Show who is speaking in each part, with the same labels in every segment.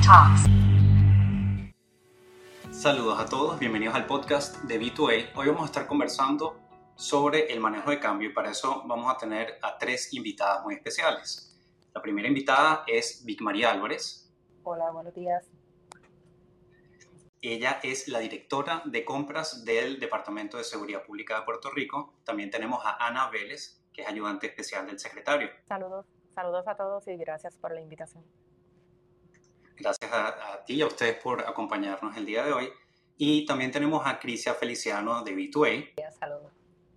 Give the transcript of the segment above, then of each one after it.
Speaker 1: Talks.
Speaker 2: Saludos a todos, bienvenidos al podcast de B2A. Hoy vamos a estar conversando sobre el manejo de cambio y para eso vamos a tener a tres invitadas muy especiales. La primera invitada es Vic María Álvarez.
Speaker 3: Hola, buenos días.
Speaker 2: Ella es la directora de compras del Departamento de Seguridad Pública de Puerto Rico. También tenemos a Ana Vélez, que es ayudante especial del secretario.
Speaker 3: Saludos a todos y gracias por la invitación.
Speaker 2: Gracias a ti y a ustedes por acompañarnos el día de hoy. Y también tenemos a Crisia Feliciano de B2A.
Speaker 3: Saludos.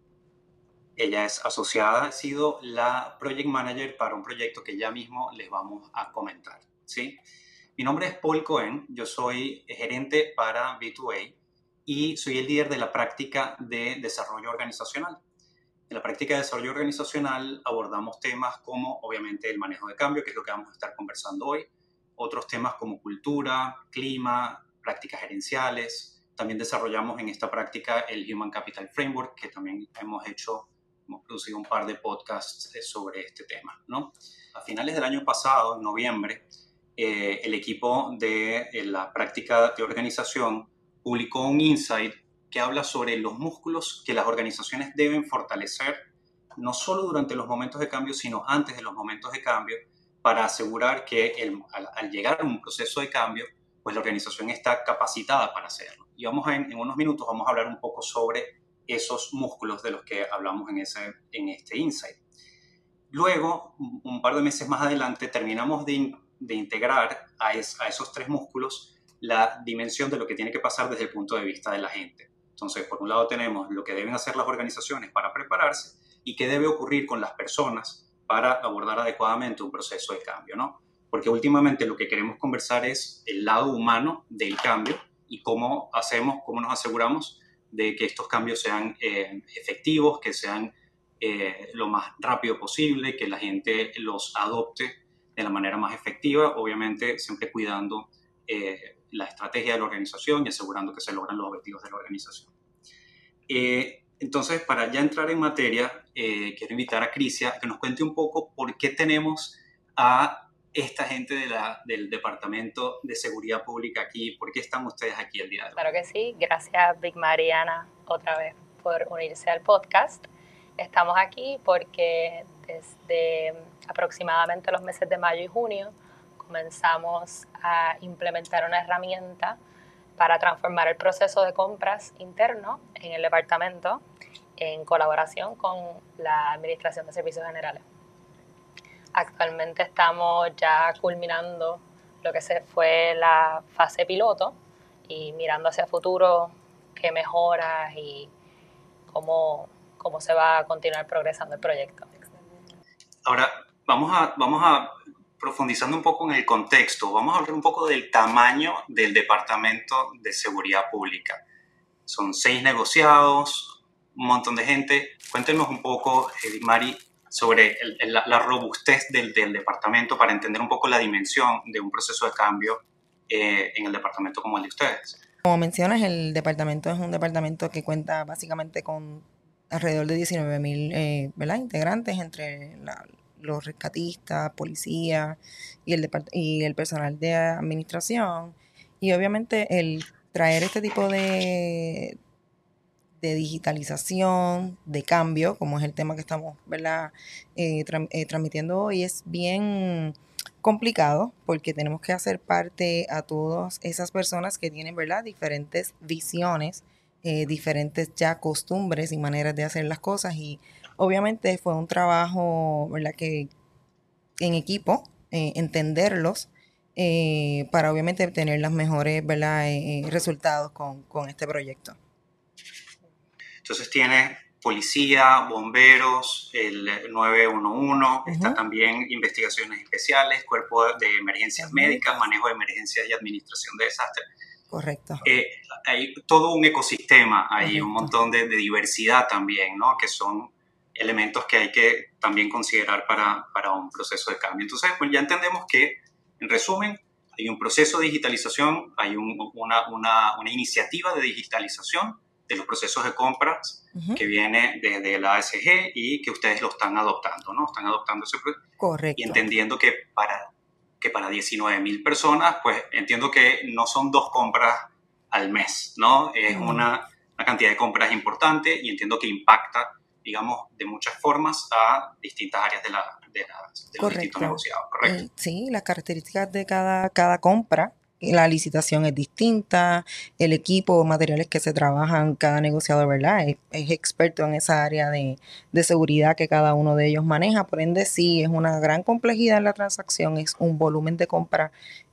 Speaker 2: Ella es asociada, ha sido la Project Manager para un proyecto que ya mismo les vamos a comentar, ¿sí? Mi nombre es Paul Cohen, yo soy gerente para B2A y soy el líder de la práctica de desarrollo organizacional. En la práctica de desarrollo organizacional abordamos temas como, obviamente, el manejo de cambio, que es lo que vamos a estar conversando hoy, otros temas como cultura, clima, prácticas gerenciales. También desarrollamos en esta práctica el Human Capital Framework, que también hemos producido un par de podcasts sobre este tema, ¿no? A finales del año pasado, en noviembre, el equipo de la práctica de organización publicó un insight que habla sobre los músculos que las organizaciones deben fortalecer, no solo durante los momentos de cambio, sino antes de los momentos de cambio, para asegurar que al llegar a un proceso de cambio, pues la organización está capacitada para hacerlo. Y en unos minutos vamos a hablar un poco sobre esos músculos de los que hablamos en este insight. Luego, un par de meses más adelante, terminamos de integrar a esos tres músculos la dimensión de lo que tiene que pasar desde el punto de vista de la gente. Entonces, por un lado tenemos lo que deben hacer las organizaciones para prepararse y qué debe ocurrir con las personas para abordar adecuadamente un proceso de cambio, ¿no? Porque últimamente lo que queremos conversar es el lado humano del cambio y cómo nos aseguramos de que estos cambios sean efectivos, que sean lo más rápido posible, que la gente los adopte de la manera más efectiva, obviamente siempre cuidando la estrategia de la organización y asegurando que se logran los objetivos de la organización. Entonces, para ya entrar en materia, quiero invitar a Crisia a que nos cuente un poco por qué tenemos a esta gente del Departamento de Seguridad Pública aquí, por qué están ustedes aquí el día de hoy.
Speaker 3: Claro que sí, gracias Vic Mariana otra vez por unirse al podcast. Estamos aquí porque desde aproximadamente los meses de mayo y junio comenzamos a implementar una herramienta para transformar el proceso de compras interno en el departamento en colaboración con la Administración de Servicios Generales. Actualmente estamos ya culminando lo que fue la fase piloto y mirando hacia el futuro qué mejoras y cómo se va a continuar progresando el proyecto.
Speaker 2: Ahora, vamos a profundizando un poco en el contexto, vamos a hablar un poco del tamaño del Departamento de Seguridad Pública. Son 6 negociados, un montón de gente. Cuéntenos un poco, Mari, sobre la robustez del departamento para entender un poco la dimensión de un proceso de cambio en el departamento como el de ustedes.
Speaker 4: Como mencionas, el departamento es un departamento que cuenta básicamente con alrededor de 19,000 integrantes entre los rescatistas, policía y el personal de administración. Y obviamente el traer este tipo de digitalización, de cambio, como es el tema que estamos transmitiendo hoy, es bien complicado porque tenemos que hacer parte a todas esas personas que tienen, ¿verdad?, diferentes visiones, diferentes ya costumbres y maneras de hacer las cosas, y obviamente fue un trabajo, ¿verdad?, que en equipo, entenderlos para obviamente obtener los mejores, ¿verdad?, resultados con este proyecto.
Speaker 2: Entonces tiene policía, bomberos, el 911, está también investigaciones especiales, cuerpo de emergencias médicas, manejo de emergencias y administración de desastres.
Speaker 4: Correcto.
Speaker 2: Hay todo un ecosistema, hay un montón de diversidad también, ¿no? Que son elementos que hay que también considerar para un proceso de cambio. Entonces, pues ya entendemos que, en resumen, hay un proceso de digitalización, hay una iniciativa de digitalización de los procesos de compras que viene desde la ASG y que ustedes lo están adoptando, ¿no? Están adoptando ese proceso.
Speaker 4: Correcto.
Speaker 2: Y entendiendo que para que para 19,000 personas, pues entiendo que no son 2 compras al mes, ¿no? Es una cantidad de compras importante y entiendo que impacta, digamos, de muchas formas a distintas áreas de los distintos negociados, ¿correcto?
Speaker 4: Sí, las características de cada compra, la licitación es distinta, el equipo o materiales que se trabajan, cada negociador, ¿verdad? Es experto en esa área de seguridad que cada uno de ellos maneja, por ende sí, es una gran complejidad en la transacción, es un volumen de compra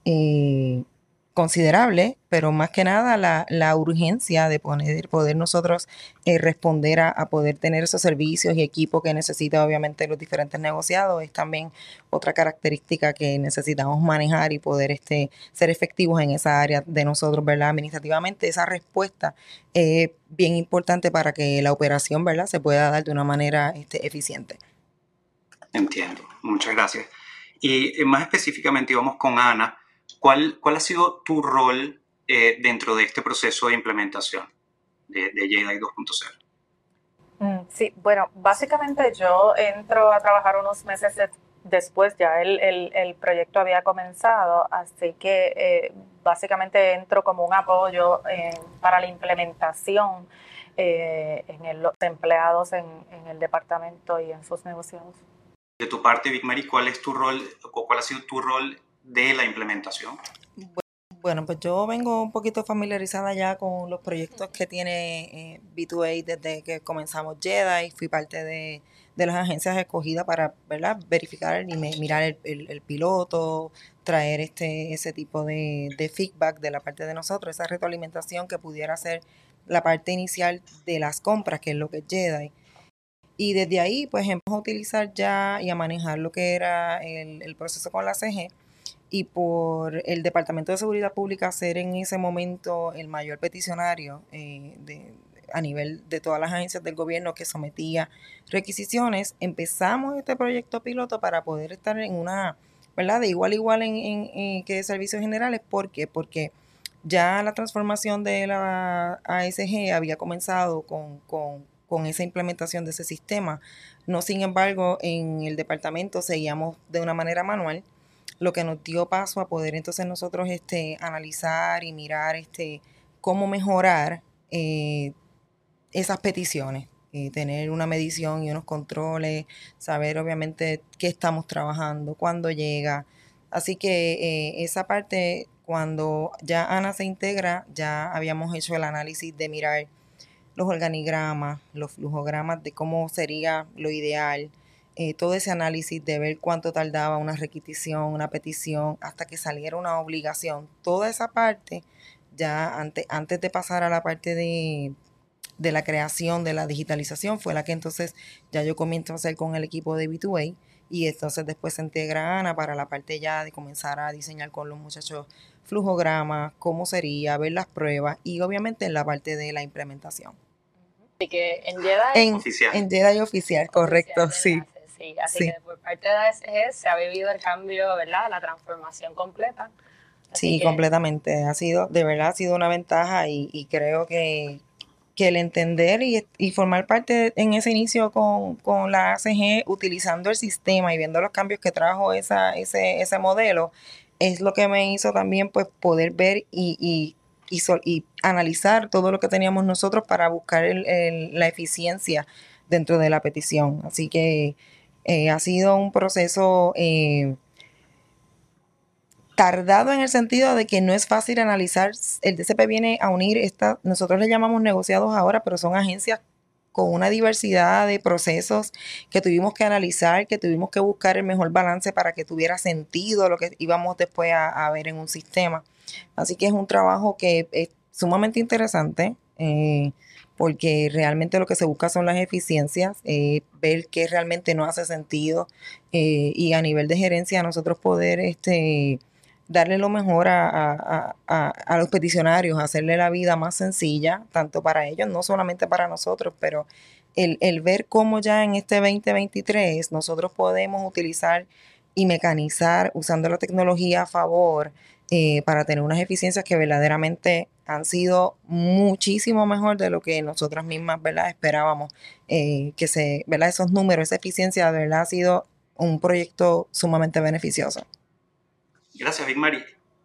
Speaker 4: considerable, pero más que nada la urgencia de poder nosotros responder a poder tener esos servicios y equipo que necesitan obviamente los diferentes negociados es también otra característica que necesitamos manejar y poder ser efectivos en esa área de nosotros, ¿verdad? Administrativamente, esa respuesta es bien importante para que la operación, ¿verdad?, se pueda dar de una manera eficiente.
Speaker 2: Entiendo, muchas gracias. Y más específicamente, vamos con Ana, ¿cuál ha sido tu rol dentro de este proceso de implementación de JEDI 2.0?
Speaker 1: Sí, bueno, básicamente yo entro a trabajar unos meses después, ya el proyecto había comenzado, así que básicamente entro como un apoyo para la implementación en los empleados en el departamento y en sus negociados.
Speaker 2: De tu parte, Big Mary, ¿cuál es tu rol o cuál ha sido tu rol de la implementación?
Speaker 4: Bueno, pues yo vengo un poquito familiarizada ya con los proyectos que tiene B2A desde que comenzamos JEDI. Fui parte de las agencias escogidas para, ¿verdad?, verificar y mirar el piloto, traer ese tipo de feedback de la parte de nosotros, esa retroalimentación que pudiera ser la parte inicial de las compras, que es lo que es JEDI. Y desde ahí, pues empezamos a utilizar ya y a manejar lo que era el proceso con la CG y por el Departamento de Seguridad Pública ser en ese momento el mayor peticionario a nivel de todas las agencias del gobierno que sometía requisiciones, empezamos este proyecto piloto para poder estar en una, ¿verdad?, de igual a igual en que servicios generales. ¿Por qué? Porque ya la transformación de la ASG había comenzado con esa implementación de ese sistema. No, sin embargo, en el departamento seguíamos de una manera manual, lo que nos dio paso a poder entonces nosotros analizar y mirar cómo mejorar esas peticiones, tener una medición y unos controles, saber obviamente qué estamos trabajando, cuándo llega. Así que esa parte, cuando ya Ana se integra, ya habíamos hecho el análisis de mirar los organigramas, los flujogramas de cómo sería lo ideal, todo ese análisis de ver cuánto tardaba una requisición, una petición, hasta que saliera una obligación. Toda esa parte, ya antes de pasar a la parte de la creación, de la digitalización, fue la que entonces ya yo comienzo a hacer con el equipo de B2A y entonces después se integra Ana para la parte ya de comenzar a diseñar con los muchachos flujogramas, cómo sería, ver las pruebas y obviamente en la parte de la implementación.
Speaker 3: Así que en JEDI
Speaker 2: oficial.
Speaker 4: En JEDI oficial, correcto,
Speaker 3: oficial,
Speaker 4: sí.
Speaker 3: Sí, así que por parte de ASG se ha vivido el cambio, ¿verdad? La transformación completa.
Speaker 4: Así sí, completamente. De verdad ha sido una ventaja y creo que el entender y formar parte en ese inicio con la ACG, utilizando el sistema y viendo los cambios que trajo ese modelo, es lo que me hizo también pues poder ver y analizar todo lo que teníamos nosotros para buscar la eficiencia dentro de la petición. Así que ha sido un proceso tardado en el sentido de que no es fácil analizar. El DCP viene a unir nosotros le llamamos negociados ahora, pero son agencias con una diversidad de procesos que tuvimos que analizar, que tuvimos que buscar el mejor balance para que tuviera sentido lo que íbamos después a ver en un sistema. Así que es un trabajo que es sumamente interesante, porque realmente lo que se busca son las eficiencias, ver qué realmente no hace sentido, y a nivel de gerencia nosotros poder darle lo mejor a los peticionarios, hacerle la vida más sencilla, tanto para ellos, no solamente para nosotros, pero el ver cómo ya en este 2023 nosotros podemos utilizar y mecanizar usando la tecnología a favor, para tener unas eficiencias que verdaderamente han sido muchísimo mejor de lo que nosotras mismas, ¿verdad?, esperábamos, ¿verdad?, esos números, esa eficiencia, de verdad ha sido un proyecto sumamente beneficioso.
Speaker 2: Gracias, Big Mari.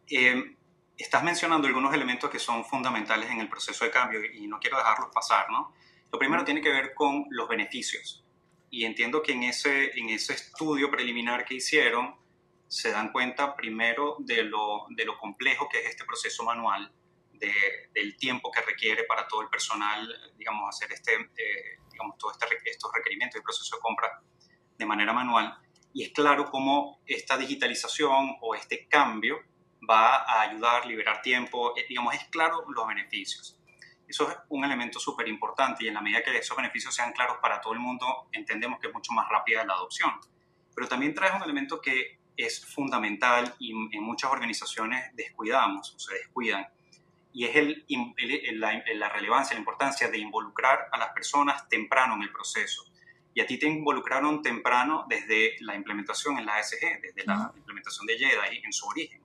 Speaker 2: Estás mencionando algunos elementos que son fundamentales en el proceso de cambio y no quiero dejarlos pasar, ¿no? Lo primero tiene que ver con los beneficios. Y entiendo que en ese estudio preliminar que hicieron se dan cuenta primero de lo complejo que es este proceso manual, del tiempo que requiere para todo el personal, digamos, hacer todos estos requerimientos y proceso de compra de manera manual. Y es claro cómo esta digitalización o este cambio va a ayudar a liberar tiempo, digamos, es claro los beneficios. Eso es un elemento súper importante y en la medida que esos beneficios sean claros para todo el mundo, entendemos que es mucho más rápida la adopción. Pero también trae un elemento que es fundamental y en muchas organizaciones descuidamos o se descuidan, y es la relevancia, la importancia de involucrar a las personas temprano en el proceso. Y a ti te involucraron temprano desde la implementación en la ASG, desde la implementación de JEDI en su origen.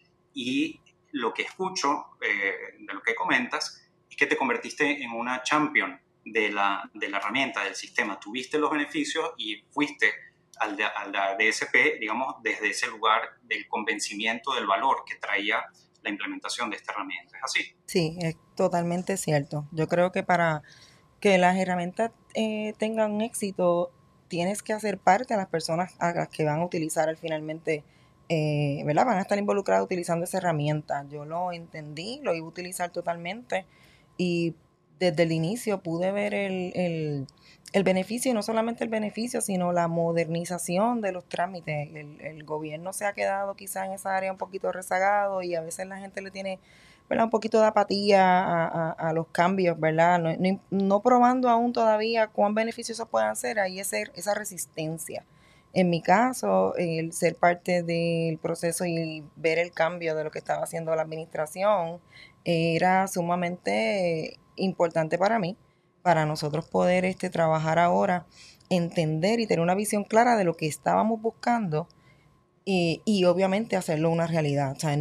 Speaker 2: Y lo que escucho de lo que comentas es que te convertiste en una champion de la herramienta, del sistema. Tuviste los beneficios y fuiste a la DSP, digamos, desde ese lugar del convencimiento del valor que traía la implementación de esta herramienta. ¿Es así?
Speaker 4: Sí, es totalmente cierto. Yo creo que para que las herramientas tengan un éxito, tienes que hacer parte a las personas a las que van a utilizar finalmente, ¿verdad? Van a estar involucradas utilizando esa herramienta. Yo lo entendí, lo iba a utilizar totalmente y desde el inicio pude ver el beneficio, y no solamente el beneficio, sino la modernización de los trámites. El gobierno se ha quedado quizá en esa área un poquito rezagado y a veces la gente le tiene, ¿verdad?, un poquito de apatía a los cambios, ¿verdad? No probando aún todavía cuán beneficiosos puedan ser, ahí esa resistencia. En mi caso, el ser parte del proceso y ver el cambio de lo que estaba haciendo la administración era sumamente importante para mí, para nosotros poder trabajar ahora, entender y tener una visión clara de lo que estábamos buscando y obviamente hacerlo una realidad. O sea,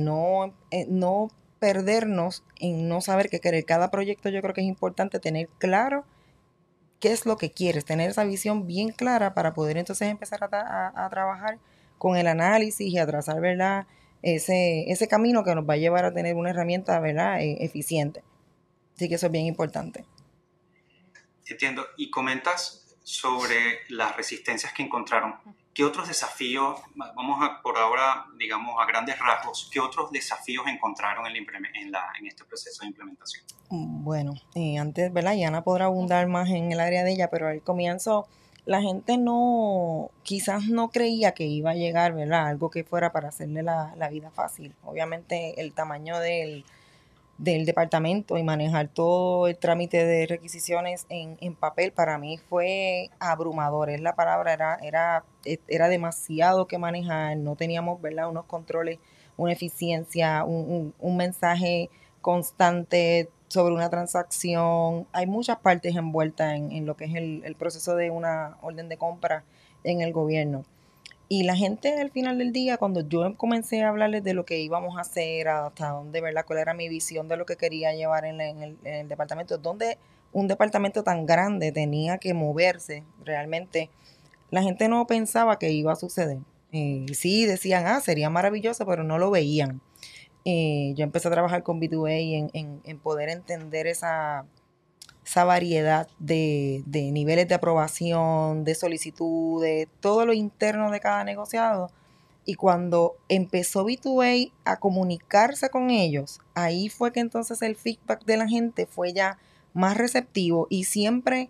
Speaker 4: no perdernos en no saber qué querer. Cada proyecto yo creo que es importante tener claro qué es lo que quieres, tener esa visión bien clara para poder entonces empezar a trabajar con el análisis y a trazar, ¿verdad?, ese camino que nos va a llevar a tener una herramienta, ¿verdad?, eficiente. Así que eso es bien importante.
Speaker 2: Entiendo. Y comentas sobre las resistencias que encontraron. ¿Qué otros desafíos, vamos a por ahora, digamos, a grandes rasgos, qué otros desafíos encontraron en este proceso de implementación?
Speaker 4: Bueno, antes, ¿verdad? Yana podrá abundar más en el área de ella, pero al comienzo la gente quizás no creía que iba a llegar, ¿verdad?, algo que fuera para hacerle la vida fácil. Obviamente el tamaño del departamento y manejar todo el trámite de requisiciones en papel para mí fue abrumador, es la palabra, era demasiado que manejar, no teníamos, ¿verdad?, unos controles, una eficiencia, un mensaje constante sobre una transacción. Hay muchas partes envueltas en lo que es el proceso de una orden de compra en el gobierno. Y la gente al final del día, cuando yo comencé a hablarles de lo que íbamos a hacer, hasta dónde, ¿verdad?, cuál era mi visión de lo que quería llevar en el departamento, donde un departamento tan grande tenía que moverse realmente, la gente no pensaba que iba a suceder. Sí, decían, sería maravilloso, pero no lo veían. Yo empecé a trabajar con B2A en poder entender esa variedad de niveles de aprobación, de solicitudes, todo lo interno de cada negociado. Y cuando empezó B2A a comunicarse con ellos, ahí fue que entonces el feedback de la gente fue ya más receptivo y siempre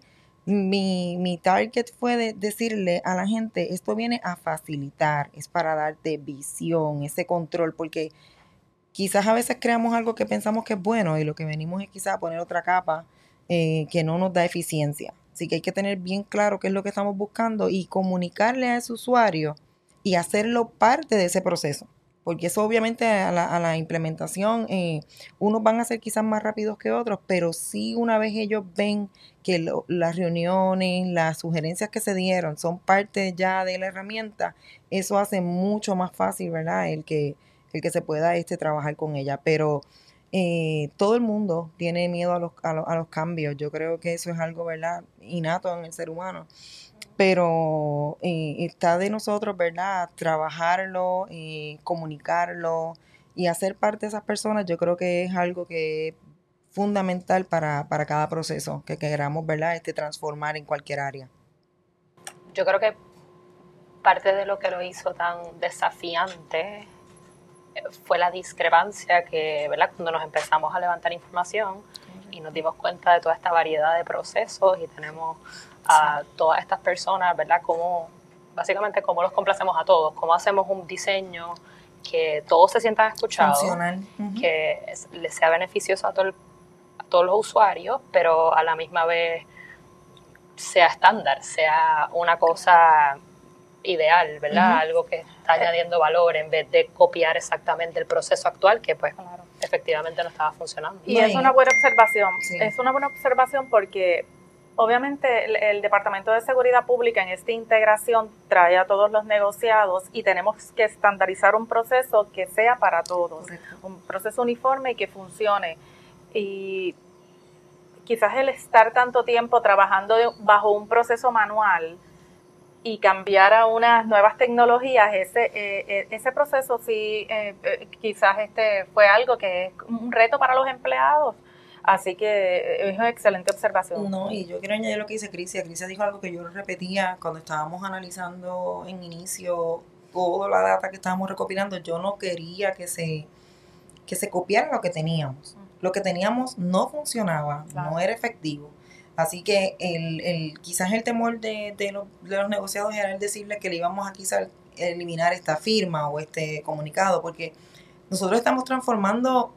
Speaker 4: mi target fue de decirle a la gente, esto viene a facilitar, es para darte visión, ese control, porque quizás a veces creamos algo que pensamos que es bueno y lo que venimos es quizás a poner otra capa que no nos da eficiencia. Así que hay que tener bien claro qué es lo que estamos buscando y comunicarle a ese usuario y hacerlo parte de ese proceso. Porque eso obviamente a la implementación, unos van a ser quizás más rápidos que otros, pero sí una vez ellos ven que las reuniones, las sugerencias que se dieron son parte ya de la herramienta, eso hace mucho más fácil, ¿verdad?, el que se pueda trabajar con ella. Pero todo el mundo tiene miedo a los cambios. Yo creo que eso es algo, ¿verdad?, innato en el ser humano. pero está de nosotros, ¿verdad? Trabajarlo, comunicarlo y hacer parte de esas personas, yo creo que es algo que es fundamental para cada proceso que queramos, ¿verdad? Transformar en cualquier área.
Speaker 3: Yo creo que parte de lo que lo hizo tan desafiante fue la discrepancia que, ¿verdad? Cuando nos empezamos a levantar información y nos dimos cuenta de toda esta variedad de procesos y tenemos a todas estas personas, ¿verdad? Básicamente cómo los complacemos a todos, cómo hacemos un diseño que todos se sientan escuchados,
Speaker 4: funcional,
Speaker 3: que les sea beneficioso a todos los usuarios, pero a la misma vez sea estándar, sea una cosa ideal, ¿verdad? Algo que está añadiendo valor en vez de copiar exactamente el proceso actual que pues efectivamente no estaba funcionando.
Speaker 1: Y es una buena observación, es una buena observación porque obviamente el Departamento de Seguridad Pública en esta integración trae a todos los negociados y tenemos que estandarizar un proceso que sea para todos, un proceso uniforme y que funcione. Y quizás el estar tanto tiempo trabajando bajo un proceso manual y cambiar a unas nuevas tecnologías, ese proceso sí, quizás fue algo que es un reto para los empleados. Así que es una excelente observación.
Speaker 4: No, y yo quiero añadir lo que dice Crisia. Crisia dijo algo que yo repetía cuando estábamos analizando en inicio toda la data que estábamos recopilando. Yo no quería que se copiara lo que teníamos. Lo que teníamos no funcionaba, no era efectivo. Así que quizás el temor de los negociados era el decirle que le íbamos a quizás eliminar esta firma o este comunicado, porque nosotros estamos transformando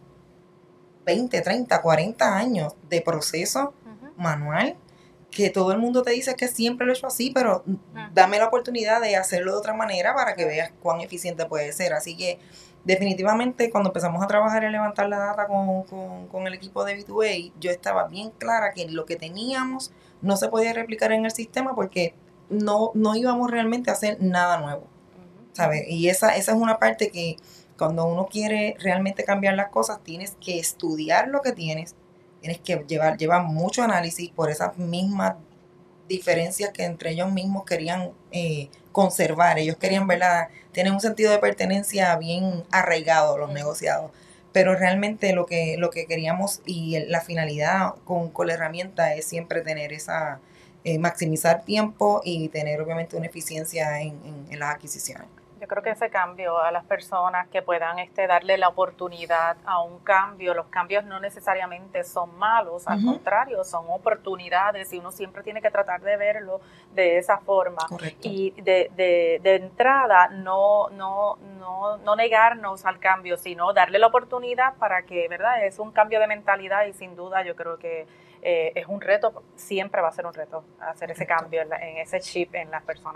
Speaker 4: 20, 30, 40 años de proceso manual, que todo el mundo te dice que siempre lo he hecho así, pero dame la oportunidad de hacerlo de otra manera para que veas cuán eficiente puede ser. Así que definitivamente cuando empezamos a trabajar en levantar la data con el equipo de B2A, yo estaba bien clara que lo que teníamos no se podía replicar en el sistema porque no íbamos realmente a hacer nada nuevo, ¿sabes? Y esa es una parte que cuando uno quiere realmente cambiar las cosas, tienes que estudiar lo que tienes que llevar mucho análisis por esas mismas diferencias que entre ellos mismos querían conservar. Ellos querían, ¿verdad? Tienen un sentido de pertenencia bien arraigado los negociados. Pero realmente lo que queríamos y la finalidad con la herramienta es siempre tener esa, maximizar tiempo y tener obviamente una eficiencia en las adquisiciones.
Speaker 1: Yo creo que ese cambio a las personas que puedan darle la oportunidad a un cambio, los cambios no necesariamente son malos, al contrario, son oportunidades y uno siempre tiene que tratar de verlo de esa forma.
Speaker 4: Correcto.
Speaker 1: Y de entrada no negarnos al cambio, sino darle la oportunidad para que, ¿verdad? Es un cambio de mentalidad y sin duda yo creo que es un reto, siempre va a ser un reto hacer ese cambio en ese chip en las personas.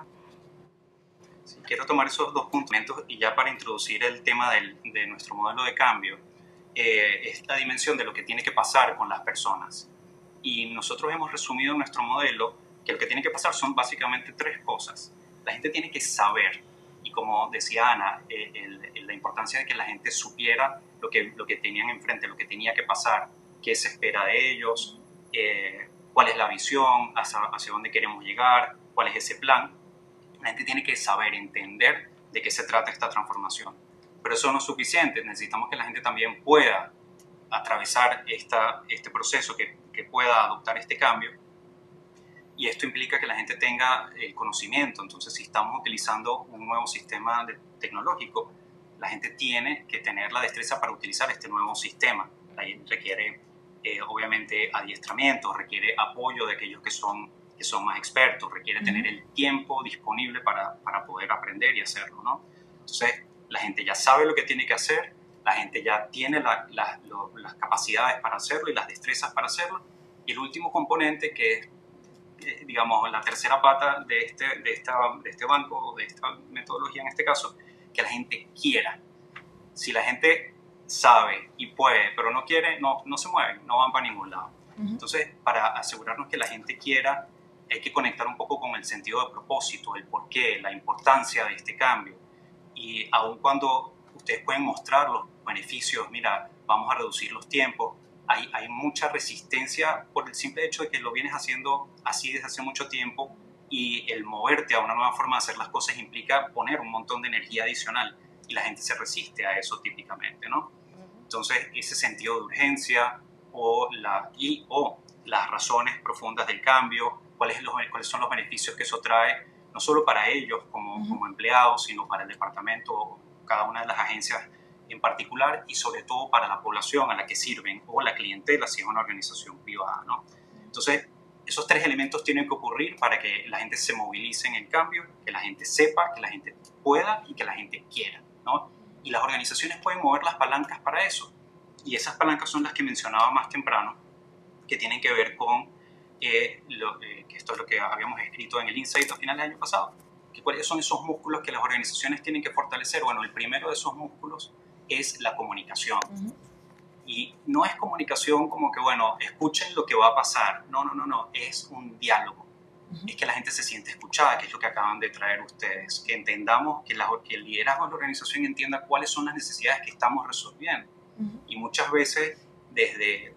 Speaker 2: Sí, quiero tomar esos dos puntos y ya para introducir el tema de nuestro modelo de cambio, esta dimensión de lo que tiene que pasar con las personas. Y nosotros hemos resumido en nuestro modelo que lo que tiene que pasar son básicamente tres cosas. La gente tiene que saber, y como decía Ana, la importancia de que la gente supiera lo que tenían enfrente, lo que tenía que pasar, qué se espera de ellos, cuál es la visión, hacia dónde queremos llegar, cuál es ese plan. La gente tiene que saber, entender de qué se trata esta transformación. Pero eso no es suficiente. Necesitamos que la gente también pueda atravesar este proceso, que pueda adoptar este cambio. Y esto implica que la gente tenga el conocimiento. Entonces, si estamos utilizando un nuevo sistema tecnológico, la gente tiene que tener la destreza para utilizar este nuevo sistema. Requiere, obviamente, adiestramiento, requiere apoyo de aquellos que son más expertos, requiere tener el tiempo disponible para poder aprender y hacerlo, ¿no? Entonces, la gente ya sabe lo que tiene que hacer, la gente ya tiene las capacidades para hacerlo y las destrezas para hacerlo. Y el último componente, que es, digamos, la tercera pata de este banco, de esta metodología en este caso, que la gente quiera. Si la gente sabe y puede, pero no quiere, no se mueven, no van para ningún lado. Entonces, para asegurarnos que la gente quiera, hay que conectar un poco con el sentido de propósito, el porqué, la importancia de este cambio. Y aun cuando ustedes pueden mostrar los beneficios, mira, vamos a reducir los tiempos, hay mucha resistencia por el simple hecho de que lo vienes haciendo así desde hace mucho tiempo y el moverte a una nueva forma de hacer las cosas implica poner un montón de energía adicional y la gente se resiste a eso típicamente, ¿no? Entonces, ese sentido de urgencia o las razones profundas del cambio, cuáles son los beneficios que eso trae, no solo para ellos como empleados, sino para el departamento, cada una de las agencias en particular, y sobre todo para la población a la que sirven o la clientela si es una organización privada, ¿no? Entonces, esos tres elementos tienen que ocurrir para que la gente se movilice en el cambio, que la gente sepa, que la gente pueda y que la gente quiera, ¿no? Y las organizaciones pueden mover las palancas para eso. Y esas palancas son las que mencionaba más temprano, que tienen que ver con, que esto es lo que habíamos escrito en el Insight a finales del año pasado, que cuáles son esos músculos que las organizaciones tienen que fortalecer. Bueno, el primero de esos músculos es la comunicación. Y no es comunicación como que, bueno, escuchen lo que va a pasar. No, es un diálogo. Es que la gente se siente escuchada, que es lo que acaban de traer ustedes, que entendamos, que el liderazgo de la organización entienda cuáles son las necesidades que estamos resolviendo. Y muchas veces, desde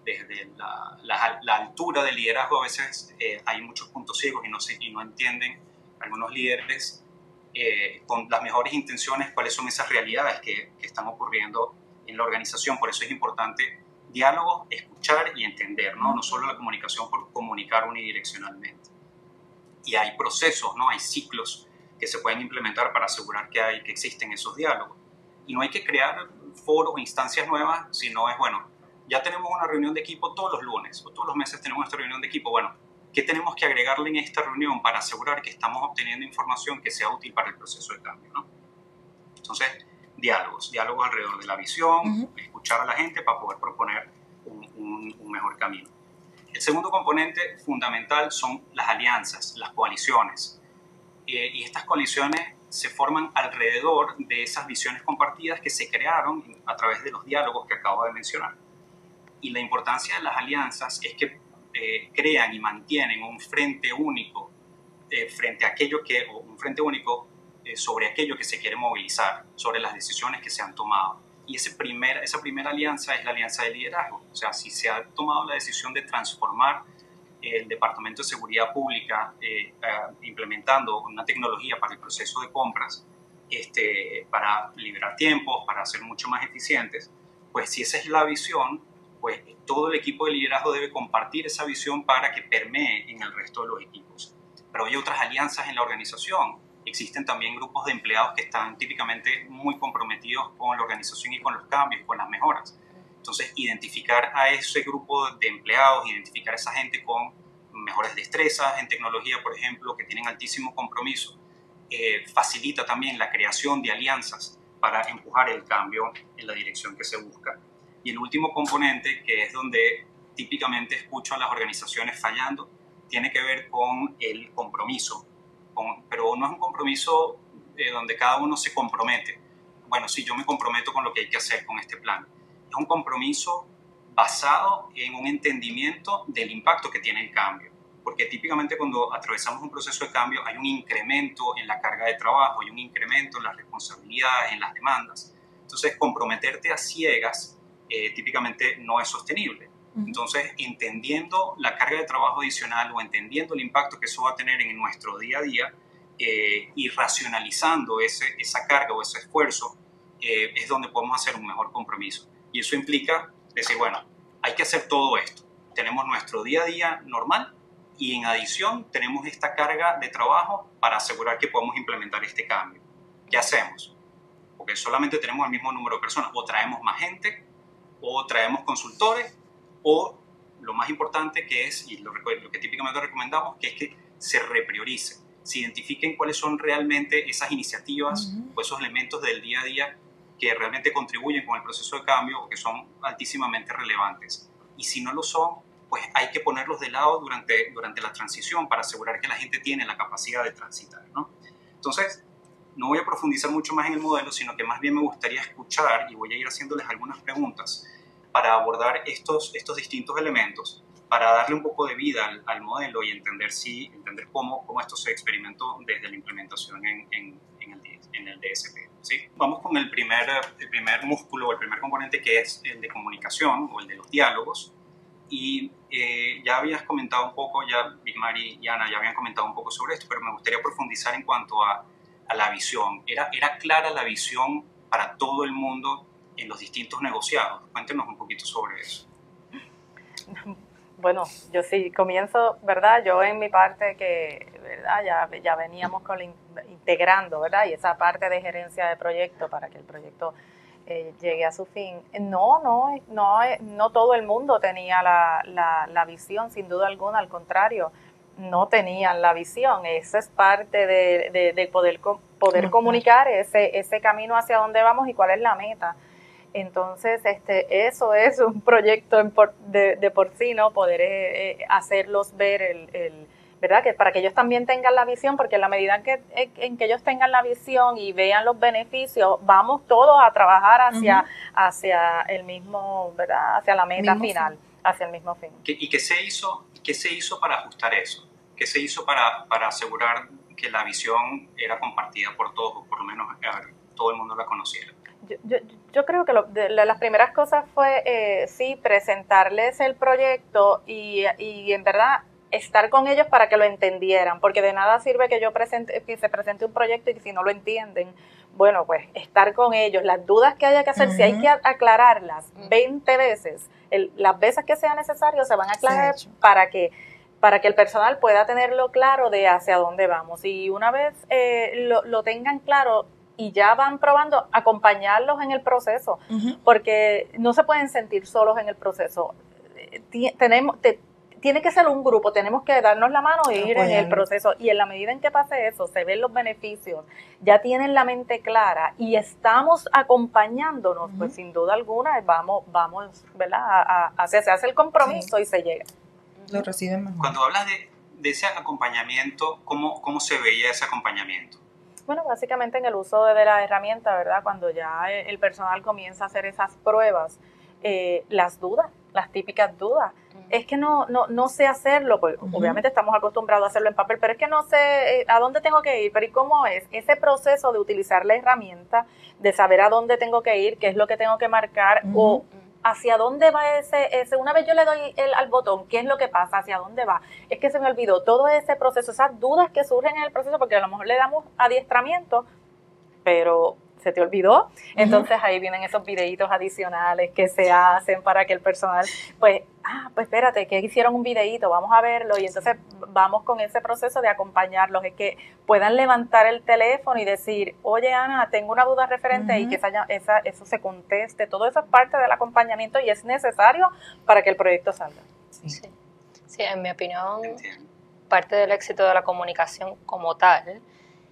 Speaker 2: la altura del liderazgo, a veces hay muchos puntos ciegos y no entienden algunos líderes con las mejores intenciones cuáles son esas realidades que están ocurriendo en la organización. Por eso es importante diálogo, escuchar y entender, ¿no? No solo la comunicación por comunicar unidireccionalmente. Y hay procesos, ¿no? Hay ciclos que se pueden implementar para asegurar que existen esos diálogos. Y no hay que crear foros o instancias nuevas, sino es, bueno, ya tenemos una reunión de equipo todos los lunes o todos los meses tenemos nuestra reunión de equipo. Bueno, ¿qué tenemos que agregarle en esta reunión para asegurar que estamos obteniendo información que sea útil para el proceso de cambio, ¿no? Entonces, diálogos alrededor de la visión, escuchar a la gente para poder proponer un mejor camino. El segundo componente fundamental son las alianzas, las coaliciones. Y estas coaliciones se forman alrededor de esas visiones compartidas que se crearon a través de los diálogos que acabo de mencionar. Y la importancia de las alianzas es que crean y mantienen un frente único sobre aquello que se quiere movilizar, sobre las decisiones que se han tomado. Y esa primera alianza es la alianza de liderazgo. O sea, si se ha tomado la decisión de transformar el Departamento de Seguridad Pública implementando una tecnología para el proceso de compras, para liberar tiempos, para ser mucho más eficientes, pues si esa es la visión, pues todo el equipo de liderazgo debe compartir esa visión para que permee en el resto de los equipos. Pero hay otras alianzas en la organización. Existen también grupos de empleados que están típicamente muy comprometidos con la organización y con los cambios, con las mejoras. Entonces, identificar a ese grupo de empleados, identificar a esa gente con mejores destrezas en tecnología, por ejemplo, que tienen altísimo compromiso, facilita también la creación de alianzas para empujar el cambio en la dirección que se busca. Y el último componente, que es donde típicamente escucho a las organizaciones fallando, tiene que ver con el compromiso. Pero no es un compromiso donde cada uno se compromete. Bueno, sí, yo me comprometo con lo que hay que hacer con este plan. Es un compromiso basado en un entendimiento del impacto que tiene el cambio. Porque típicamente cuando atravesamos un proceso de cambio hay un incremento en la carga de trabajo, hay un incremento en las responsabilidades, en las demandas. Entonces, comprometerte a ciegas típicamente no es sostenible. Entonces, entendiendo la carga de trabajo adicional o entendiendo el impacto que eso va a tener en nuestro día a día y racionalizando esa carga o ese esfuerzo, es donde podemos hacer un mejor compromiso. Y eso implica decir, bueno, hay que hacer todo esto. Tenemos nuestro día a día normal y en adición tenemos esta carga de trabajo para asegurar que podemos implementar este cambio. ¿Qué hacemos? Porque solamente tenemos el mismo número de personas. O traemos más gente, o traemos consultores, o lo más importante que es, y lo que típicamente recomendamos, que es que se repriorice, se identifiquen cuáles son realmente esas iniciativas o esos elementos del día a día que realmente contribuyen con el proceso de cambio o que son altísimamente relevantes. Y si no lo son, pues hay que ponerlos de lado durante la transición para asegurar que la gente tiene la capacidad de transitar, ¿no? Entonces, no voy a profundizar mucho más en el modelo, sino que más bien me gustaría escuchar y voy a ir haciéndoles algunas preguntas para abordar estos distintos elementos, para darle un poco de vida al modelo y entender cómo esto se experimentó desde la implementación en el DSP. ¿Sí? Vamos con el primer músculo, el primer componente, que es el de comunicación o el de los diálogos. Y ya habías comentado un poco, ya Big Mari y Ana ya habían comentado un poco sobre esto, pero me gustaría profundizar en cuanto a la visión. ¿Era clara la visión para todo el mundo en los distintos negociados? Cuéntenos un poquito sobre eso.
Speaker 1: Bueno, yo sí comienzo, ¿verdad? Yo en mi parte que, ¿verdad? Ya veníamos integrando, ¿verdad? Y esa parte de gerencia de proyecto para que el proyecto llegue a su fin. No todo el mundo tenía la visión, sin duda alguna, al contrario, no tenían la visión. Eso es parte de poder comunicar ese camino hacia dónde vamos y cuál es la meta. Entonces, eso es un proyecto de por sí, ¿no? Poder hacerlos ver ¿verdad? Que para que ellos también tengan la visión, porque en la medida en que ellos tengan la visión y vean los beneficios, vamos todos a trabajar hacia el mismo, ¿verdad? Hacia la meta final, hacia el mismo fin.
Speaker 2: ¿Y qué se hizo para ajustar eso? ¿Qué se hizo para asegurar que la visión era compartida por todos, o por lo menos todo el mundo la conociera?
Speaker 1: Yo creo que las primeras cosas fue, sí, presentarles el proyecto y en verdad estar con ellos para que lo entendieran, porque de nada sirve que se presente un proyecto y si no lo entienden, bueno, pues estar con ellos, las dudas que haya que hacer, si hay que aclararlas 20 veces, las veces que sea necesario se van a aclarar para que el personal pueda tenerlo claro de hacia dónde vamos. Y una vez lo tengan claro, y ya van probando, acompañarlos en el proceso, porque no se pueden sentir solos en el proceso. Tiene que ser un grupo, tenemos que darnos la mano e ir en el proceso, y en la medida en que pase eso, se ven los beneficios, ya tienen la mente clara y estamos acompañándonos, pues sin duda alguna vamos ¿verdad? Se hace el compromiso y se llega.
Speaker 4: Lo reciben mejor.
Speaker 2: Cuando hablas de ese acompañamiento, ¿cómo se veía ese acompañamiento?
Speaker 1: Bueno, básicamente en el uso de la herramienta, ¿verdad? Cuando ya el personal comienza a hacer esas pruebas, las dudas, las típicas dudas. Es que no sé hacerlo, pues obviamente estamos acostumbrados a hacerlo en papel, pero es que no sé a dónde tengo que ir, pero ¿y cómo es? Ese proceso de utilizar la herramienta, de saber a dónde tengo que ir, qué es lo que tengo que marcar, o hacia dónde va ese, una vez yo le doy al botón, ¿qué es lo que pasa? ¿Hacia dónde va? Es que se me olvidó todo ese proceso, esas dudas que surgen en el proceso, porque a lo mejor le damos adiestramiento, pero se te olvidó. Entonces ahí vienen esos videitos adicionales que se hacen para que el personal, pues espérate, que hicieron un videíto, vamos a verlo, y entonces vamos con ese proceso de acompañarlos, es que puedan levantar el teléfono y decir, oye Ana, tengo una duda referente, y que eso se conteste. Todo eso es parte del acompañamiento y es necesario para que el proyecto salga.
Speaker 3: Sí, en mi opinión, parte del éxito de la comunicación como tal